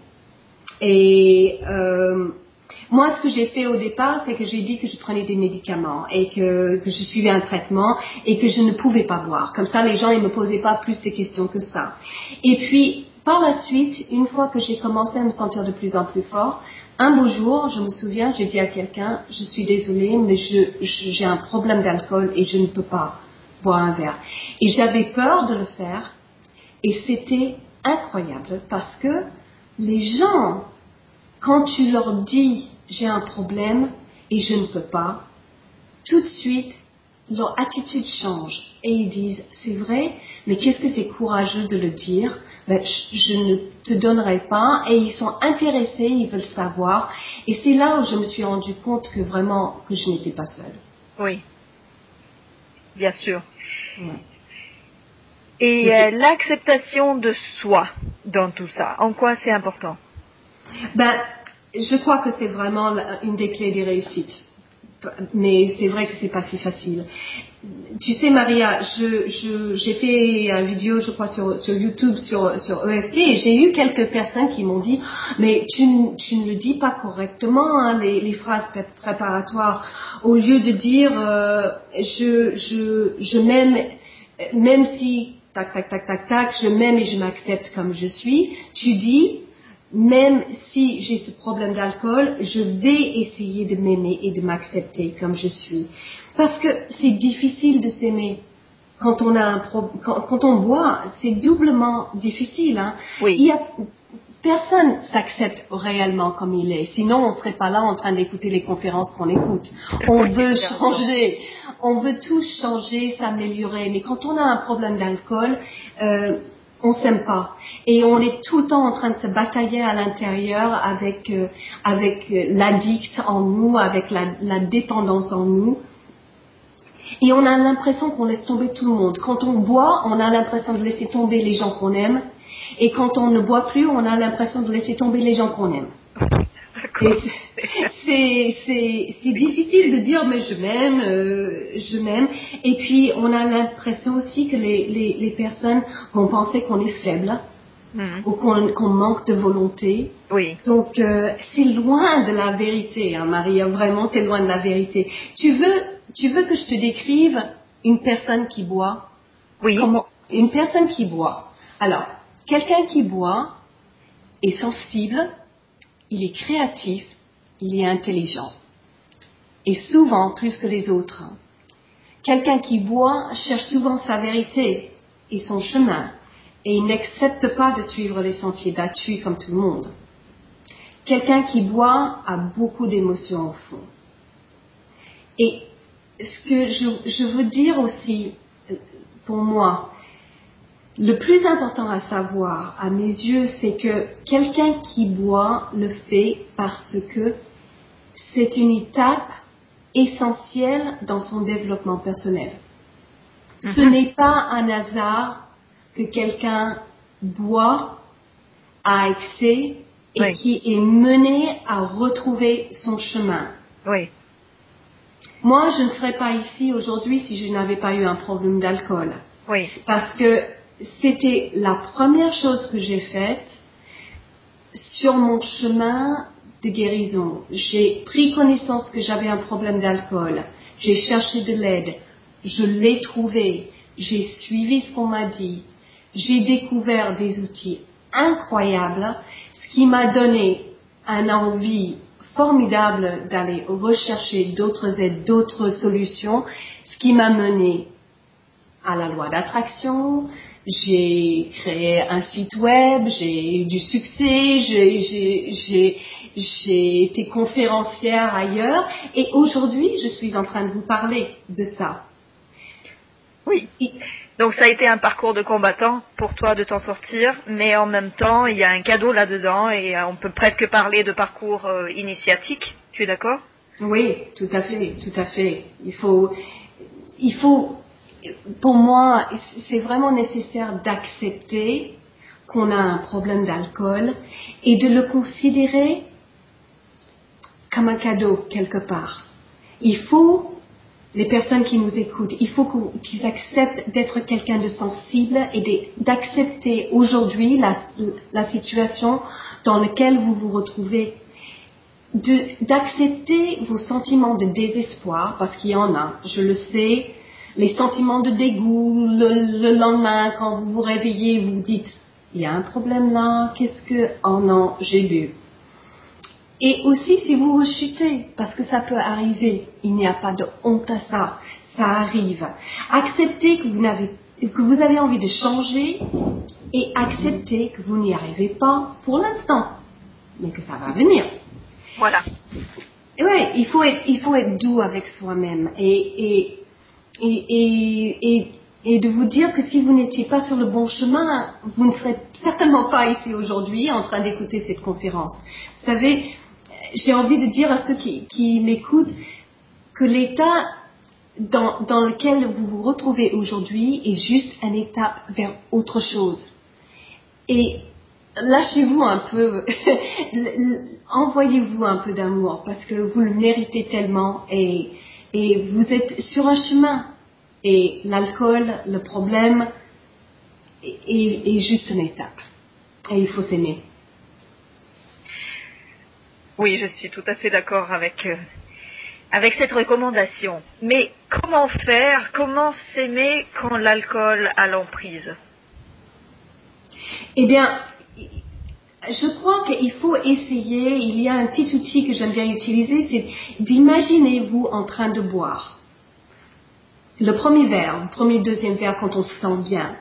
B: Et euh, moi, ce que j'ai fait au départ, c'est que j'ai dit que je prenais des médicaments et que, que je suivais un traitement et que je ne pouvais pas boire. Comme ça, les gens ils me posaient pas plus de questions que ça. Et puis, par la suite, une fois que j'ai commencé à me sentir de plus en plus fort, un beau jour, je me souviens, j'ai dit à quelqu'un, je suis désolée, mais je, je, j'ai un problème d'alcool et je ne peux pas boire un verre. Et j'avais peur de le faire et c'était incroyable parce que les gens, quand tu leur dis j'ai un problème et je ne peux pas, tout de suite leur attitude change et ils disent c'est vrai, mais qu'est-ce que c'est courageux de le dire, ben, je, je ne te donnerai pas, et ils sont intéressés, ils veulent savoir, et c'est là où je me suis rendu compte que vraiment que je n'étais pas seule.
A: Oui. bien sûr.
B: Ouais.
A: Et euh, l'acceptation de soi dans tout ça, en quoi c'est important?
B: Ben, je crois que c'est vraiment une des clés des réussites. Mais c'est vrai que c'est pas si facile. Tu sais, Maria, je, je, j'ai fait une vidéo, je crois, sur, sur YouTube, sur, sur E F T, et j'ai eu quelques personnes qui m'ont dit, mais tu, tu ne le dis pas correctement, hein, les, les phrases préparatoires. Au lieu de dire, euh, je, je, je m'aime, même si, tac, tac, tac, tac, tac, je m'aime et je m'accepte comme je suis, tu dis, même si j'ai ce problème d'alcool, je vais essayer de m'aimer et de m'accepter comme je suis. Parce que c'est difficile de s'aimer. Quand on a un pro- quand, quand on boit, c'est doublement difficile. Hein.
A: Oui.
B: Il y a, personne s'accepte réellement comme il est. Sinon, on ne serait pas là en train d'écouter les conférences qu'on écoute. On
A: Oui,
B: veut
A: bien sûr.
B: changer. On veut tous changer, s'améliorer. Mais quand on a un problème d'alcool, euh, on s'aime pas et on est tout le temps en train de se batailler à l'intérieur avec euh, avec l'addict en nous, avec la, la dépendance en nous, et on a l'impression qu'on laisse tomber tout le monde. Quand on boit, on a l'impression de laisser tomber les gens qu'on aime, et quand on ne boit plus, on a l'impression de laisser tomber les gens qu'on aime. Et c'est, c'est, c'est difficile de dire mais je m'aime, euh, je m'aime. Et puis on a l'impression aussi que les, les, les personnes vont penser qu'on est faible
A: Mhm.
B: ou qu'on, qu'on manque de volonté.
A: Oui.
B: Donc euh, c'est loin de la vérité, hein, Maria. Vraiment, c'est loin de la vérité. Tu veux, tu veux que je te décrive une personne qui boit?
A: Oui.
B: Comment? Une personne qui boit. Alors, quelqu'un qui boit est sensible. Il est créatif, il est intelligent. Et souvent, plus que les autres. Quelqu'un qui boit cherche souvent sa vérité et son chemin, et il n'accepte pas de suivre les sentiers battus comme tout le monde. Quelqu'un qui boit a beaucoup d'émotions au fond. Et ce que je, je veux dire aussi, pour moi, le plus important à savoir, à mes yeux, c'est que quelqu'un qui boit le fait parce que c'est une étape essentielle dans son développement personnel. Mm-hmm. Ce n'est pas un hasard que quelqu'un boit à excès et oui. qui est mené à retrouver son chemin.
A: Oui.
B: Moi, je ne serais pas ici aujourd'hui si je n'avais pas eu un problème d'alcool.
A: Oui.
B: Parce que c'était la première chose que j'ai faite sur mon chemin de guérison. J'ai pris connaissance que j'avais un problème d'alcool. J'ai cherché de l'aide. Je l'ai trouvé. J'ai suivi ce qu'on m'a dit. J'ai découvert des outils incroyables, ce qui m'a donné une envie formidable d'aller rechercher d'autres aides, d'autres solutions, ce qui m'a mené à la loi d'attraction. J'ai créé un site web, j'ai eu du succès, j'ai, j'ai, j'ai, j'ai été conférencière ailleurs, et aujourd'hui, je suis en train de vous parler de ça.
A: Oui. Donc ça a été un parcours de combattant pour toi de t'en sortir, mais en même temps, il y a un cadeau là-dedans, et on peut presque parler de parcours euh, initiatique. Tu es d'accord?
B: Oui, tout à fait, tout à fait. Il faut, il faut, pour moi, c'est vraiment nécessaire d'accepter qu'on a un problème d'alcool et de le considérer comme un cadeau quelque part. Il faut, les personnes qui nous écoutent, il faut qu'ils acceptent d'être quelqu'un de sensible et d'accepter aujourd'hui la, la situation dans laquelle vous vous retrouvez. De, d'accepter vos sentiments de désespoir, parce qu'il y en a, je le sais, les sentiments de dégoût, le, le lendemain, quand vous vous réveillez, vous vous dites, il y a un problème là, qu'est-ce que, oh non, j'ai bu. Et aussi si vous rechutez, parce que ça peut arriver, il n'y a pas de honte à ça, ça arrive. Acceptez que vous n'avez, que vous avez envie de changer, et acceptez que vous n'y arrivez pas pour l'instant, mais que ça va venir.
A: Voilà.
B: Ouais, il faut être, il faut être doux avec soi-même et, et, et, et, et, et de vous dire que si vous n'étiez pas sur le bon chemin, vous ne serez certainement pas ici aujourd'hui en train d'écouter cette conférence. Vous savez, j'ai envie de dire à ceux qui, qui m'écoutent que l'état dans, dans lequel vous vous retrouvez aujourd'hui est juste une étape vers autre chose. Et lâchez-vous un peu, envoyez-vous un peu d'amour parce que vous le méritez tellement et, et vous êtes sur un chemin. Et l'alcool, le problème, est, est juste une étape. Et il faut s'aimer.
A: Oui, je suis tout à fait d'accord avec, euh, avec cette recommandation. Mais comment faire, comment s'aimer quand l'alcool a l'emprise?
B: Eh bien, je crois qu'il faut essayer, il y a un petit outil que j'aime bien utiliser, c'est d'imaginez-vous en train de boire. Le premier verre, le premier, deuxième verre quand on se sent bien.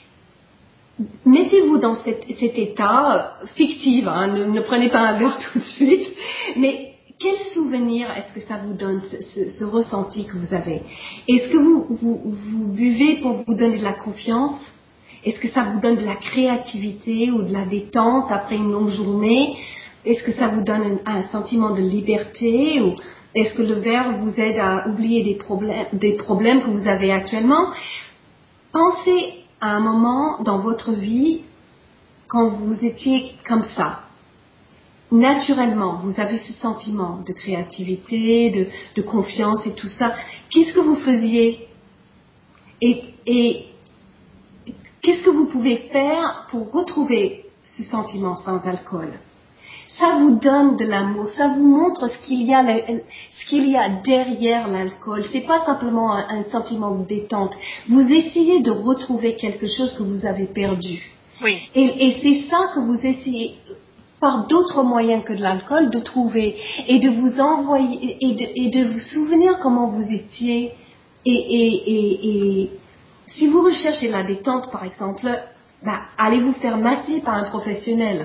B: Mettez-vous dans cet, cet état fictif, hein, ne, ne prenez pas un verre tout de suite, mais quel souvenir est-ce que ça vous donne, ce, ce, ce ressenti que vous avez? Est-ce que vous, vous, vous buvez pour vous donner de la confiance? Est-ce que ça vous donne de la créativité ou de la détente après une longue journée? Est-ce que ça vous donne un, un sentiment de liberté? Ou est-ce que le verre vous aide à oublier des problèmes, des problèmes que vous avez actuellement? Pensez à un moment dans votre vie quand vous étiez comme ça. Naturellement, vous avez ce sentiment de créativité, de, de confiance et tout ça. Qu'est-ce que vous faisiez? Et, et qu'est-ce que vous pouvez faire pour retrouver ce sentiment sans alcool? Ça vous donne de l'amour, ça vous montre ce qu'il y a, ce qu'il y a derrière l'alcool. C'est pas simplement un, un sentiment de détente. Vous essayez de retrouver quelque chose que vous avez perdu.
A: Oui.
B: Et, et c'est ça que vous essayez, par d'autres moyens que de l'alcool, de trouver et de vous envoyer et de, et de vous souvenir comment vous étiez. Et, et, et, et si vous recherchez la détente, par exemple, bah, allez vous faire masser par un professionnel.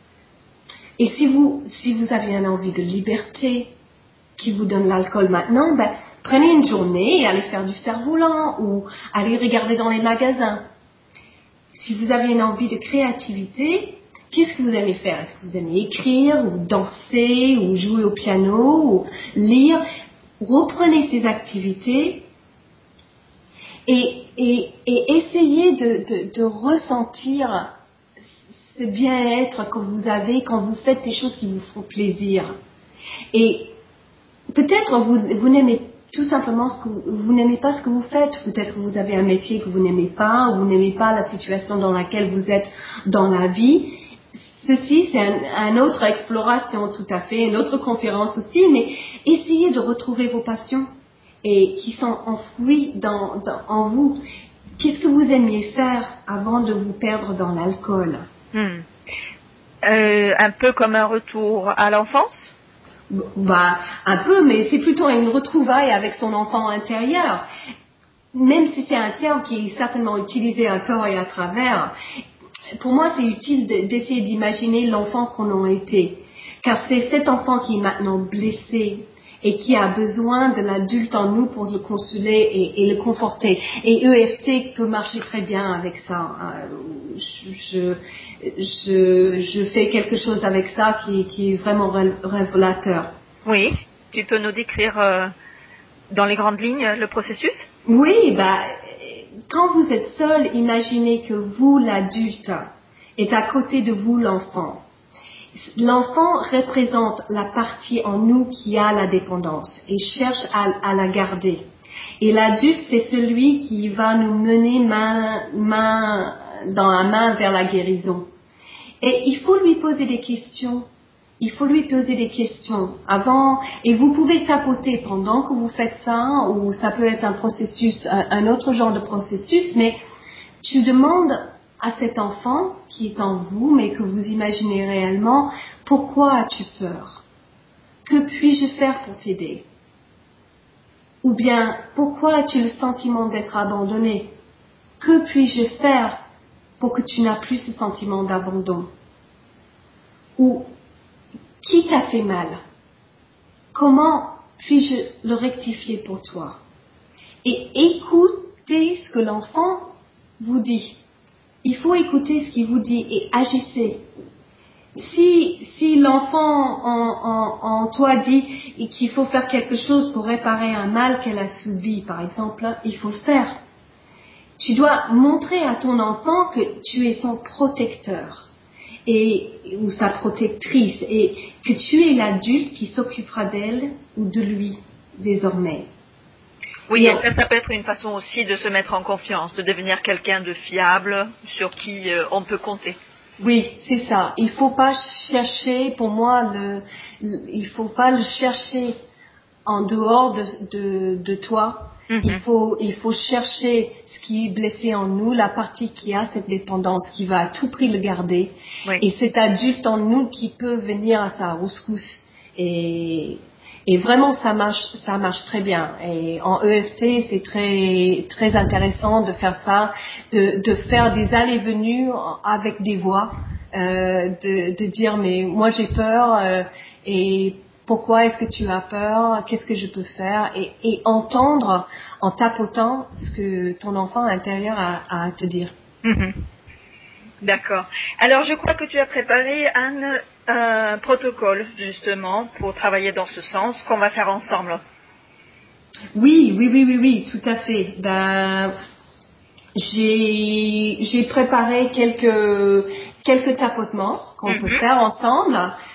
B: Et si vous, si vous avez une envie de liberté qui vous donne l'alcool maintenant, ben, prenez une journée et allez faire du cerf-volant ou allez regarder dans les magasins. Si vous avez une envie de créativité, qu'est-ce que vous aimez faire? Est-ce que vous aimez écrire ou danser ou jouer au piano ou lire? Reprenez ces activités et, et, et essayez de, de, de ressentir ce bien-être que vous avez quand vous faites des choses qui vous font plaisir. Et peut-être vous, vous n'aimez tout simplement ce que vous, vous n'aimez pas ce que vous faites. Peut-être que vous avez un métier que vous n'aimez pas, ou vous n'aimez pas la situation dans laquelle vous êtes dans la vie. Ceci, c'est un, une autre exploration tout à fait, une autre conférence aussi, mais essayez de retrouver vos passions et qui sont enfouies dans, dans, en vous. Qu'est-ce que vous aimiez faire avant de vous perdre dans l'alcool?
A: Hmm. Euh, un peu comme un retour à l'enfance?
B: Bah, un peu, mais c'est plutôt une retrouvaille avec son enfant intérieur. Même si c'est un terme qui est certainement utilisé à tort et à travers, pour moi, c'est utile de, d'essayer d'imaginer l'enfant qu'on a été. Car c'est cet enfant qui est maintenant blessé et qui a besoin de l'adulte en nous pour le consoler et, et le conforter. Et E F T peut marcher très bien avec ça. Je, je, je fais quelque chose avec ça qui, qui est vraiment révélateur.
A: Oui, tu peux nous décrire euh, dans les grandes lignes le processus?
B: Oui, bah, quand vous êtes seul, imaginez que vous, l'adulte, est à côté de vous, l'enfant. L'enfant représente la partie en nous qui a la dépendance et cherche à, à la garder. Et l'adulte, c'est celui qui va nous mener main, main dans la main vers la guérison. Et il faut lui poser des questions. Il faut lui poser des questions avant, et vous pouvez tapoter pendant que vous faites ça, ou ça peut être un processus, un, un autre genre de processus, mais tu demandes à cet enfant qui est en vous, mais que vous imaginez réellement, pourquoi as-tu peur? Que puis-je faire pour t'aider? Ou bien, pourquoi as-tu le sentiment d'être abandonné? Que puis-je faire pour que tu n'as plus ce sentiment d'abandon? Ou, qui t'a fait mal? Comment puis-je le rectifier pour toi? Et écoutez ce que l'enfant vous dit. Il faut écouter ce qu'il vous dit et agissez. si, si l'enfant en, en, en toi dit qu'il faut faire quelque chose pour réparer un mal qu'elle a subi, par exemple, il faut le faire. Tu dois montrer à ton enfant que tu es son protecteur et, ou sa protectrice et que tu es l'adulte qui s'occupera d'elle ou de lui désormais.
A: Oui, et ça, ça peut être une façon aussi de se mettre en confiance, de devenir quelqu'un de fiable sur qui euh, on peut compter.
B: Oui, c'est ça. Il faut pas chercher, pour moi, le, le, il faut pas le chercher en dehors de, de, de toi. Mm-hmm. Il faut, il faut chercher ce qui est blessé en nous, la partie qui a cette dépendance, qui va à tout prix le garder. Oui. Et cet adulte en nous qui peut venir à sa rescousse. Et, et vraiment, ça marche, ça marche très bien. Et en E F T, c'est très, très intéressant de faire ça, de, de faire des allées-venues avec des voix, euh, de, de dire mais moi j'ai peur euh, et pourquoi est-ce que tu as peur? Qu'est-ce que je peux faire? Et, et entendre en tapotant ce que ton enfant intérieur a, a à te dire.
A: Mmh. D'accord. Alors, je crois que tu as préparé un, un protocole, justement, pour travailler dans ce sens, qu'on va faire ensemble.
B: Oui, oui, oui, oui, oui, tout à fait. Ben, j'ai, j'ai préparé quelques, quelques tapotements qu'on mmh. peut faire ensemble.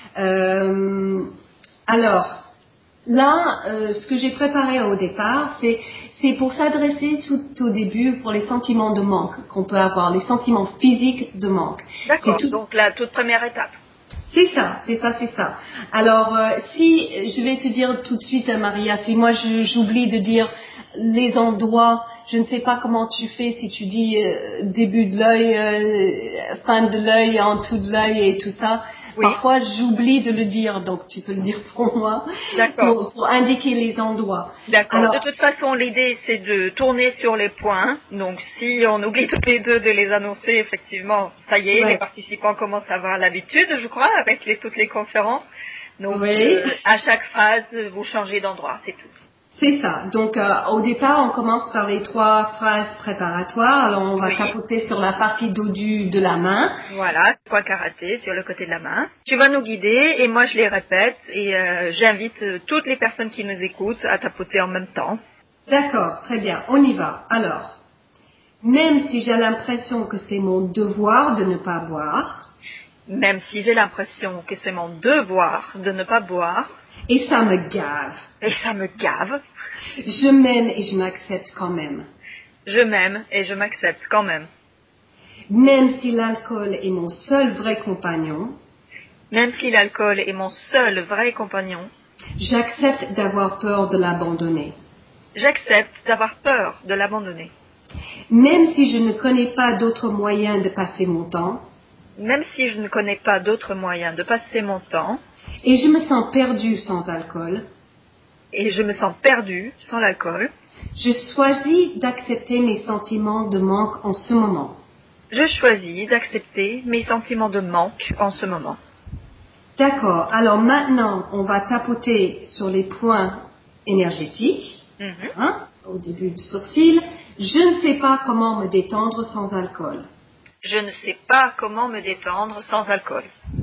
B: Euh, alors, là, euh, ce que j'ai préparé au départ, c'est, c'est pour s'adresser tout au début pour les sentiments de manque qu'on peut avoir, les sentiments physiques de manque.
A: D'accord,
B: tout...
A: donc la toute première étape.
B: C'est ça, c'est ça, c'est ça. Alors, euh, si, je vais te dire tout de suite, Maria, si moi je, j'oublie de dire les endroits, je ne sais pas comment tu fais, si tu dis euh, début de l'œil, euh, fin de l'œil, en dessous de l'œil et tout ça. Oui. Parfois, j'oublie de le dire, donc tu peux le dire pour moi, pour, pour indiquer les endroits.
A: D'accord. Alors, de toute façon, l'idée, c'est de tourner sur les points. Donc, si on oublie tous les deux de les annoncer, effectivement, ça y est, ouais. Les participants commencent à avoir l'habitude, je crois, avec les, toutes les conférences. Donc, oui. euh, à chaque phrase, vous changez d'endroit, c'est tout.
B: C'est ça. Donc, euh, au départ, on commence par les trois phrases préparatoires. Alors, on va oui. tapoter sur la partie dos du, de la main.
A: Voilà, trois karaté sur le côté de la main. Tu vas nous guider et moi, je les répète et euh, j'invite euh, toutes les personnes qui nous écoutent à tapoter en même temps.
B: D'accord, très bien. On y va. Alors, même si j'ai l'impression que c'est mon devoir de ne pas boire.
A: Même si j'ai l'impression que c'est mon devoir de ne pas boire.
B: Et ça me gave.
A: Et ça me gave.
B: Je m'aime et je m'accepte quand même.
A: Je m'aime et je m'accepte quand même.
B: Même si l'alcool est mon seul vrai compagnon.
A: Même si l'alcool est mon seul vrai compagnon.
B: J'accepte d'avoir peur de l'abandonner.
A: J'accepte d'avoir peur de l'abandonner.
B: Même si je ne connais pas d'autres moyens de passer mon temps.
A: Même si je ne connais pas d'autres moyens de passer mon temps.
B: Et je me sens perdue sans alcool.
A: Et je me sens perdue sans l'alcool.
B: Je choisis d'accepter mes sentiments de manque en ce moment.
A: Je choisis d'accepter mes sentiments de manque en ce moment.
B: D'accord. Alors maintenant, on va tapoter sur les points énergétiques. Mm-hmm. Hein, au début du sourcil. Je ne sais pas comment me détendre sans alcool.
A: Je ne sais pas comment me détendre sans alcool.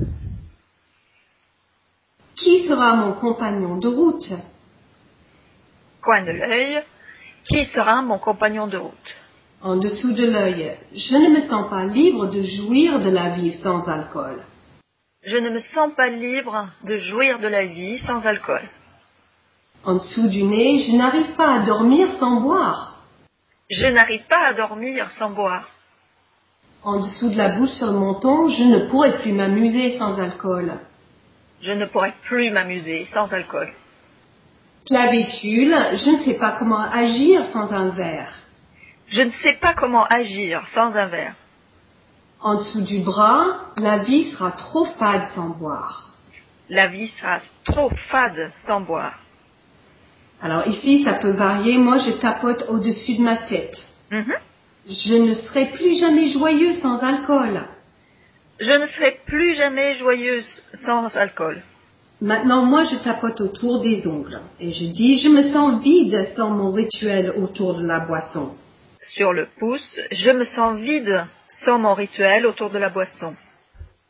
B: Qui sera mon compagnon de route?
A: Coin de l'œil. Qui sera mon compagnon de route?
B: En dessous de l'œil. Je ne me sens pas libre de jouir de la vie sans alcool.
A: Je ne me sens pas libre de jouir de la vie sans alcool.
B: En dessous du nez, je n'arrive pas à dormir sans boire.
A: Je n'arrive pas à dormir sans boire.
B: En dessous de la bouche sur le menton, je ne pourrai plus m'amuser sans alcool.
A: Je ne pourrai plus m'amuser sans alcool.
B: Clavicule, je ne sais pas comment agir sans un verre.
A: Je ne sais pas comment agir sans un verre.
B: En dessous du bras, la vie sera trop fade sans boire.
A: La vie sera trop fade sans boire.
B: Alors ici, ça peut varier. Moi, je tapote au-dessus de ma tête.
A: Mm-hmm.
B: Je ne serai plus jamais joyeuse sans alcool.
A: Je ne serai plus jamais joyeuse sans alcool.
B: Maintenant, moi, je tapote autour des ongles. Et je dis, je me sens vide sans mon rituel autour de la boisson.
A: Sur le pouce, je me sens vide sans mon rituel autour de la boisson.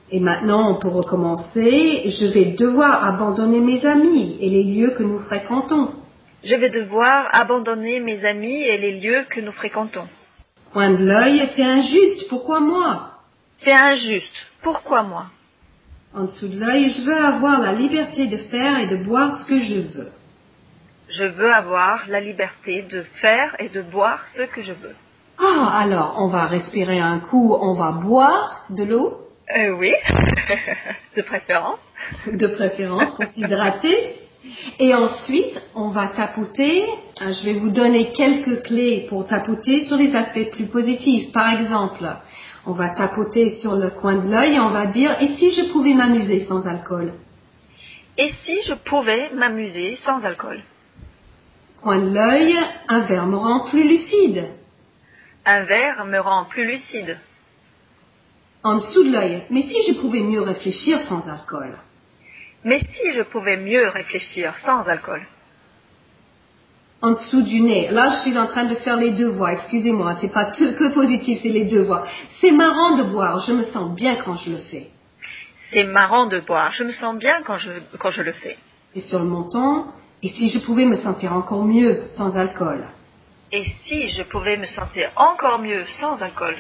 B: Et maintenant, on peut recommencer. Je vais devoir abandonner mes amis et les lieux que nous fréquentons.
A: Je vais devoir abandonner mes amis et les lieux que nous fréquentons.
B: Coin de l'œil, c'est injuste. Pourquoi moi?
A: C'est injuste. Pourquoi moi?
B: En dessous de l'œil, je veux avoir la liberté de faire et de boire ce que je veux.
A: Je veux avoir la liberté de faire et de boire ce que je veux.
B: Ah, alors, on va respirer un coup, on va boire de l'eau.
A: Euh, oui, de préférence.
B: De préférence, pour s'hydrater. Et ensuite, on va tapoter. Je vais vous donner quelques clés pour tapoter sur les aspects plus positifs. Par exemple, on va tapoter sur le coin de l'œil et on va dire « Et si je pouvais m'amuser sans alcool ?»
A: Et si je pouvais m'amuser sans alcool?
B: Coin de l'œil, un verre me rend plus lucide.
A: Un verre me rend plus lucide.
B: En dessous de l'œil, mais si je pouvais mieux réfléchir sans alcool?
A: Mais si je pouvais mieux réfléchir sans alcool?
B: En dessous du nez. Là, je suis en train de faire les deux voix. Excusez-moi, c'est pas tout, que positif, c'est les deux voix. C'est marrant de boire. Je me sens bien quand je le fais.
A: C'est marrant de boire. Je me sens bien quand je, quand je le fais.
B: Et sur le menton, et si je pouvais me sentir encore mieux sans alcool?
A: Et si je pouvais me sentir encore mieux sans alcool?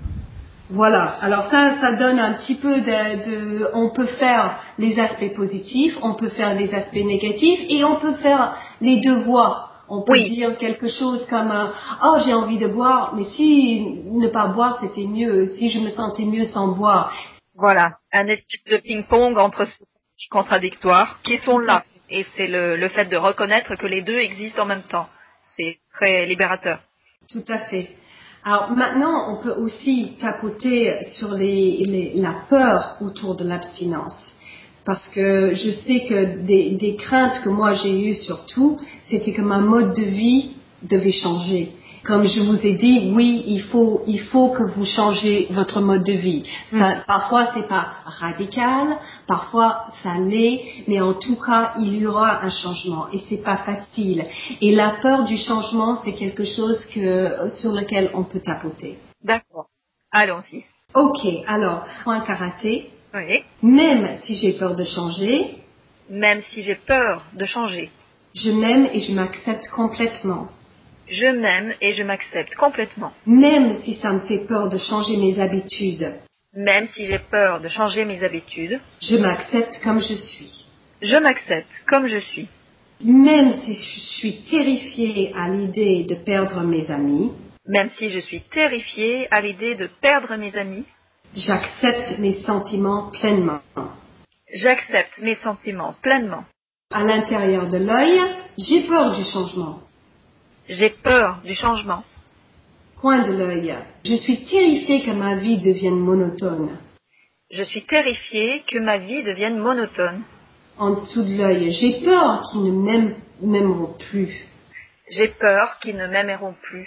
B: Voilà. Alors ça, ça donne un petit peu de, de... On peut faire les aspects positifs, on peut faire les aspects négatifs, et on peut faire les deux voix. On peut
A: Oui.
B: dire quelque chose comme un, oh, j'ai envie de boire, mais si ne pas boire, c'était mieux. Si je me sentais mieux sans boire.
A: Voilà, un espèce de ping-pong entre ces contradictoires qui sont là. Et c'est le, le fait de reconnaître que les deux existent en même temps. C'est très libérateur.
B: Tout à fait. Alors maintenant, on peut aussi tapoter sur les, les, la peur autour de l'abstinence. Parce que je sais que des, des craintes que moi j'ai eues surtout, c'était que ma mode de vie devait changer. Comme je vous ai dit, oui, il faut, il faut que vous changez votre mode de vie. Ça, mm. Parfois, c'est pas radical, parfois ça l'est, mais en tout cas, il y aura un changement et c'est pas facile. Et la peur du changement, c'est quelque chose que, sur lequel on peut tapoter.
A: D'accord. Allons-y.
B: Ok, alors, en karaté,
A: oui.
B: Même si j'ai peur de changer,
A: même si j'ai peur de changer,
B: je m'aime et je m'accepte complètement.
A: Je m'aime et je m'accepte complètement.
B: Même si ça me fait peur de changer mes habitudes.
A: Même si j'ai peur de changer mes habitudes.
B: Je m'accepte comme je suis.
A: Je m'accepte comme je suis.
B: Même si je suis terrifiée à l'idée de perdre mes amis.
A: Même si je suis terrifiée à l'idée de perdre mes amis.
B: J'accepte mes sentiments pleinement.
A: J'accepte mes sentiments pleinement.
B: À l'intérieur de l'œil, j'ai peur du changement.
A: J'ai peur du changement.
B: Coin de l'œil, je suis terrifiée que ma vie devienne monotone.
A: Je suis terrifiée que ma vie devienne monotone.
B: En dessous de l'œil, j'ai peur qu'ils ne m'aimeront plus.
A: J'ai peur qu'ils ne m'aimeront plus.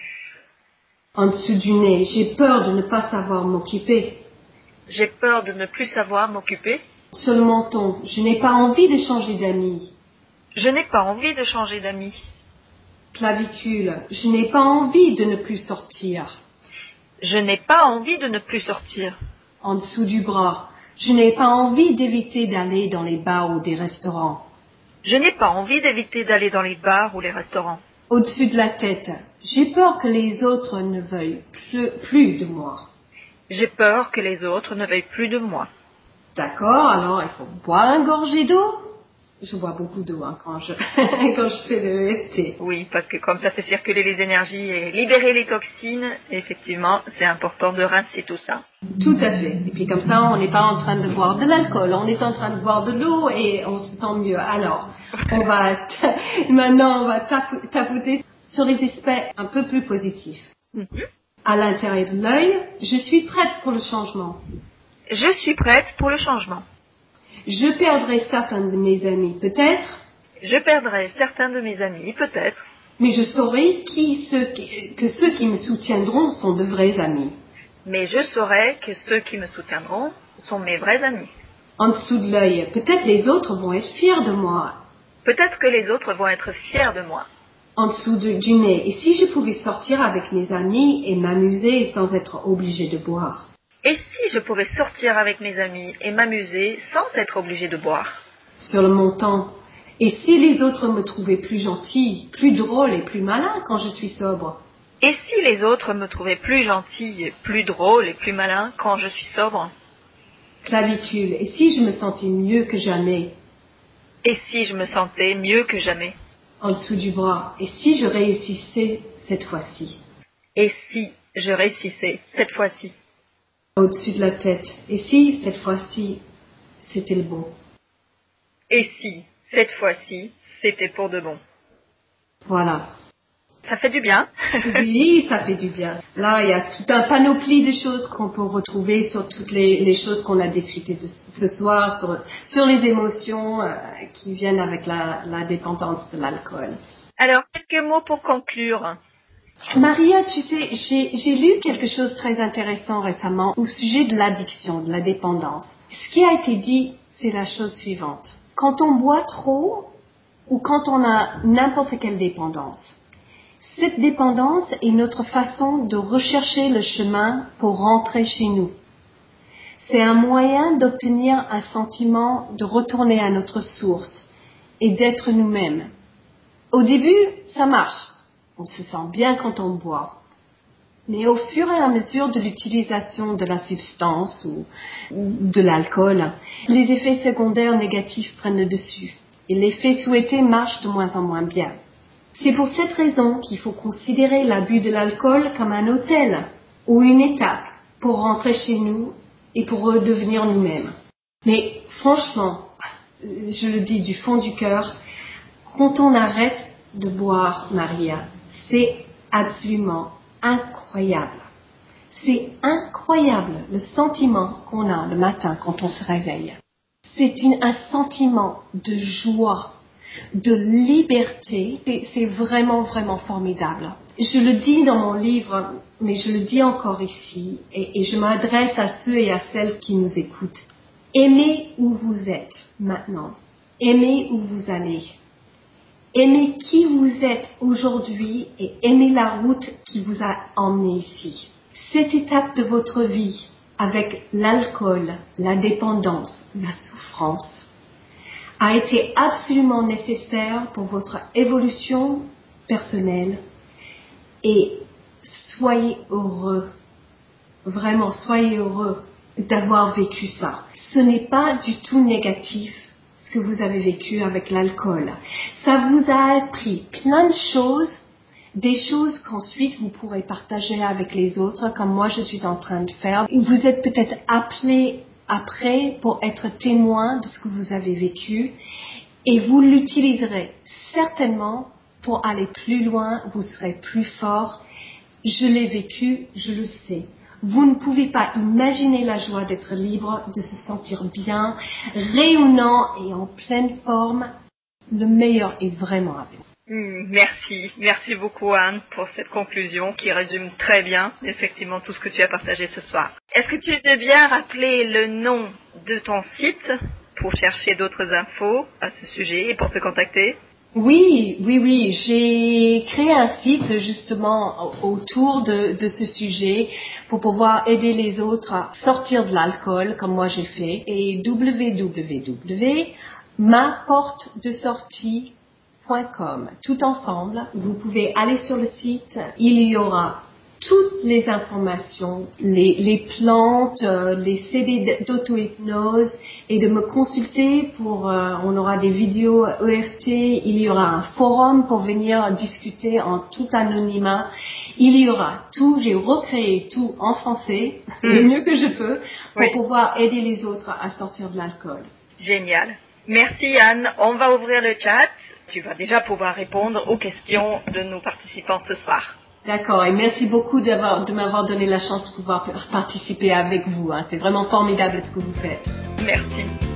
B: En dessous du nez, j'ai peur de ne pas savoir m'occuper.
A: J'ai peur de ne plus savoir m'occuper.
B: Sur le menton, je n'ai pas envie de changer d'amis.
A: Je n'ai pas envie de changer d'amis.
B: Clavicule, je n'ai pas envie de ne plus sortir.
A: Je n'ai pas envie de ne plus sortir.
B: En dessous du bras, je n'ai pas envie d'éviter d'aller dans les bars ou des restaurants.
A: Je n'ai pas envie d'éviter d'aller dans les bars ou les restaurants.
B: Au-dessus de la tête, j'ai peur que les autres ne veuillent plus, plus de moi.
A: J'ai peur que les autres ne veuillent plus de moi.
B: D'accord, alors il faut boire un gorgée d'eau. Je bois beaucoup d'eau hein, quand, je quand je fais le E F T.
A: Oui, parce que comme ça fait circuler les énergies et libérer les toxines, effectivement, c'est important de rincer tout ça.
B: Tout à fait. Et puis comme ça, on n'est pas en train de boire de l'alcool, on est en train de boire de l'eau et on se sent mieux. Alors, on va maintenant on va tap- tapoter sur les aspects un peu plus positifs. Mm-hmm. À l'intérieur de l'œil, je suis prête pour le changement.
A: Je suis prête pour le changement.
B: Je perdrai certains de mes amis, peut-être.
A: Je perdrai certains de mes amis, peut-être.
B: Mais je saurai qui ceux qui, que ceux qui me soutiendront sont de vrais amis.
A: Mais je saurai que ceux qui me soutiendront sont mes vrais amis.
B: En dessous de l'œil, peut-être les autres vont être fiers de moi.
A: Peut-être que les autres vont être fiers de moi.
B: En dessous de, du nez, et si je pouvais sortir avec mes amis et m'amuser sans être obligée de boire.
A: Et si je pouvais sortir avec mes amis et m'amuser sans être obligée de boire?
B: Sur le montant. Et si les autres me trouvaient plus gentille, plus drôle et plus malin quand je suis sobre?
A: Et si les autres me trouvaient plus gentille, plus drôle et plus malin quand je suis sobre?
B: Clavicule. Et si je me sentais mieux que jamais?
A: Et si je me sentais mieux que jamais?
B: En dessous du bras. Et si je réussissais cette fois-ci?
A: Et si je réussissais cette fois-ci?
B: Au-dessus de la tête. Et si cette fois-ci, c'était le bon?
A: Et si cette fois-ci, c'était pour de bon?
B: Voilà.
A: Ça fait du bien.
B: Oui, ça fait du bien. Là, il y a tout un panoplie de choses qu'on peut retrouver sur toutes les, les choses qu'on a discutées de ce soir, sur, sur les émotions euh, qui viennent avec la, la dépendance de l'alcool.
A: Alors, quelques mots pour conclure.
B: Maria, tu sais, j'ai, j'ai lu quelque chose de très intéressant récemment au sujet de l'addiction, de la dépendance. Ce qui a été dit, c'est la chose suivante. Quand on boit trop ou quand on a n'importe quelle dépendance, cette dépendance est notre façon de rechercher le chemin pour rentrer chez nous. C'est un moyen d'obtenir un sentiment de retourner à notre source et d'être nous-mêmes. Au début, ça marche. On se sent bien quand on boit. Mais au fur et à mesure de l'utilisation de la substance ou de l'alcool, les effets secondaires négatifs prennent le dessus et l'effet souhaité marche de moins en moins bien. C'est pour cette raison qu'il faut considérer l'abus de l'alcool comme un hôtel ou une étape pour rentrer chez nous et pour redevenir nous-mêmes. Mais franchement, je le dis du fond du cœur, quand on arrête de boire, Maria, c'est absolument incroyable. C'est incroyable le sentiment qu'on a le matin quand on se réveille. C'est une, un sentiment de joie, de liberté. C'est, c'est vraiment, vraiment formidable. Je le dis dans mon livre, mais je le dis encore ici, et, et je m'adresse à ceux et à celles qui nous écoutent. Aimez où vous êtes maintenant. Aimez où vous allez. Aimez qui vous êtes aujourd'hui et aimez la route qui vous a emmené ici. Cette étape de votre vie, avec l'alcool, la dépendance, la souffrance, a été absolument nécessaire pour votre évolution personnelle et soyez heureux, vraiment soyez heureux d'avoir vécu ça. Ce n'est pas du tout négatif ce que vous avez vécu avec l'alcool. Ça vous a appris plein de choses, des choses qu'ensuite vous pourrez partager avec les autres, comme moi je suis en train de faire. Vous êtes peut-être appelés après pour être témoin de ce que vous avez vécu et vous l'utiliserez certainement pour aller plus loin, vous serez plus fort. Je l'ai vécu, je le sais. Vous ne pouvez pas imaginer la joie d'être libre, de se sentir bien, rayonnant et en pleine forme. Le meilleur est vraiment avec vous.
A: Mmh, merci, merci beaucoup Anne pour cette conclusion qui résume très bien effectivement tout ce que tu as partagé ce soir. Est-ce que tu veux bien rappeler le nom de ton site pour chercher d'autres infos à ce sujet et pour te contacter?
B: Oui, oui, oui. J'ai créé un site justement autour de, de ce sujet pour pouvoir aider les autres à sortir de l'alcool comme moi j'ai fait. Et w w w point ma porte de sortie point com. Tout ensemble, vous pouvez aller sur le site. Il y aura toutes les informations, les, les plantes, euh, les C D d'auto-hypnose et de me consulter pour, euh, on aura des vidéos E F T, il y aura un forum pour venir discuter en tout anonymat, il y aura tout, j'ai recréé tout en français, mmh. le mieux que je peux, pour oui. pouvoir aider les autres à sortir de l'alcool.
A: Génial. Merci Anne, on va ouvrir le chat, tu vas déjà pouvoir répondre aux questions de nos participants ce soir.
B: D'accord, et merci beaucoup d'avoir, de m'avoir donné la chance de pouvoir participer avec vous. Hein. C'est vraiment formidable ce que vous faites.
A: Merci.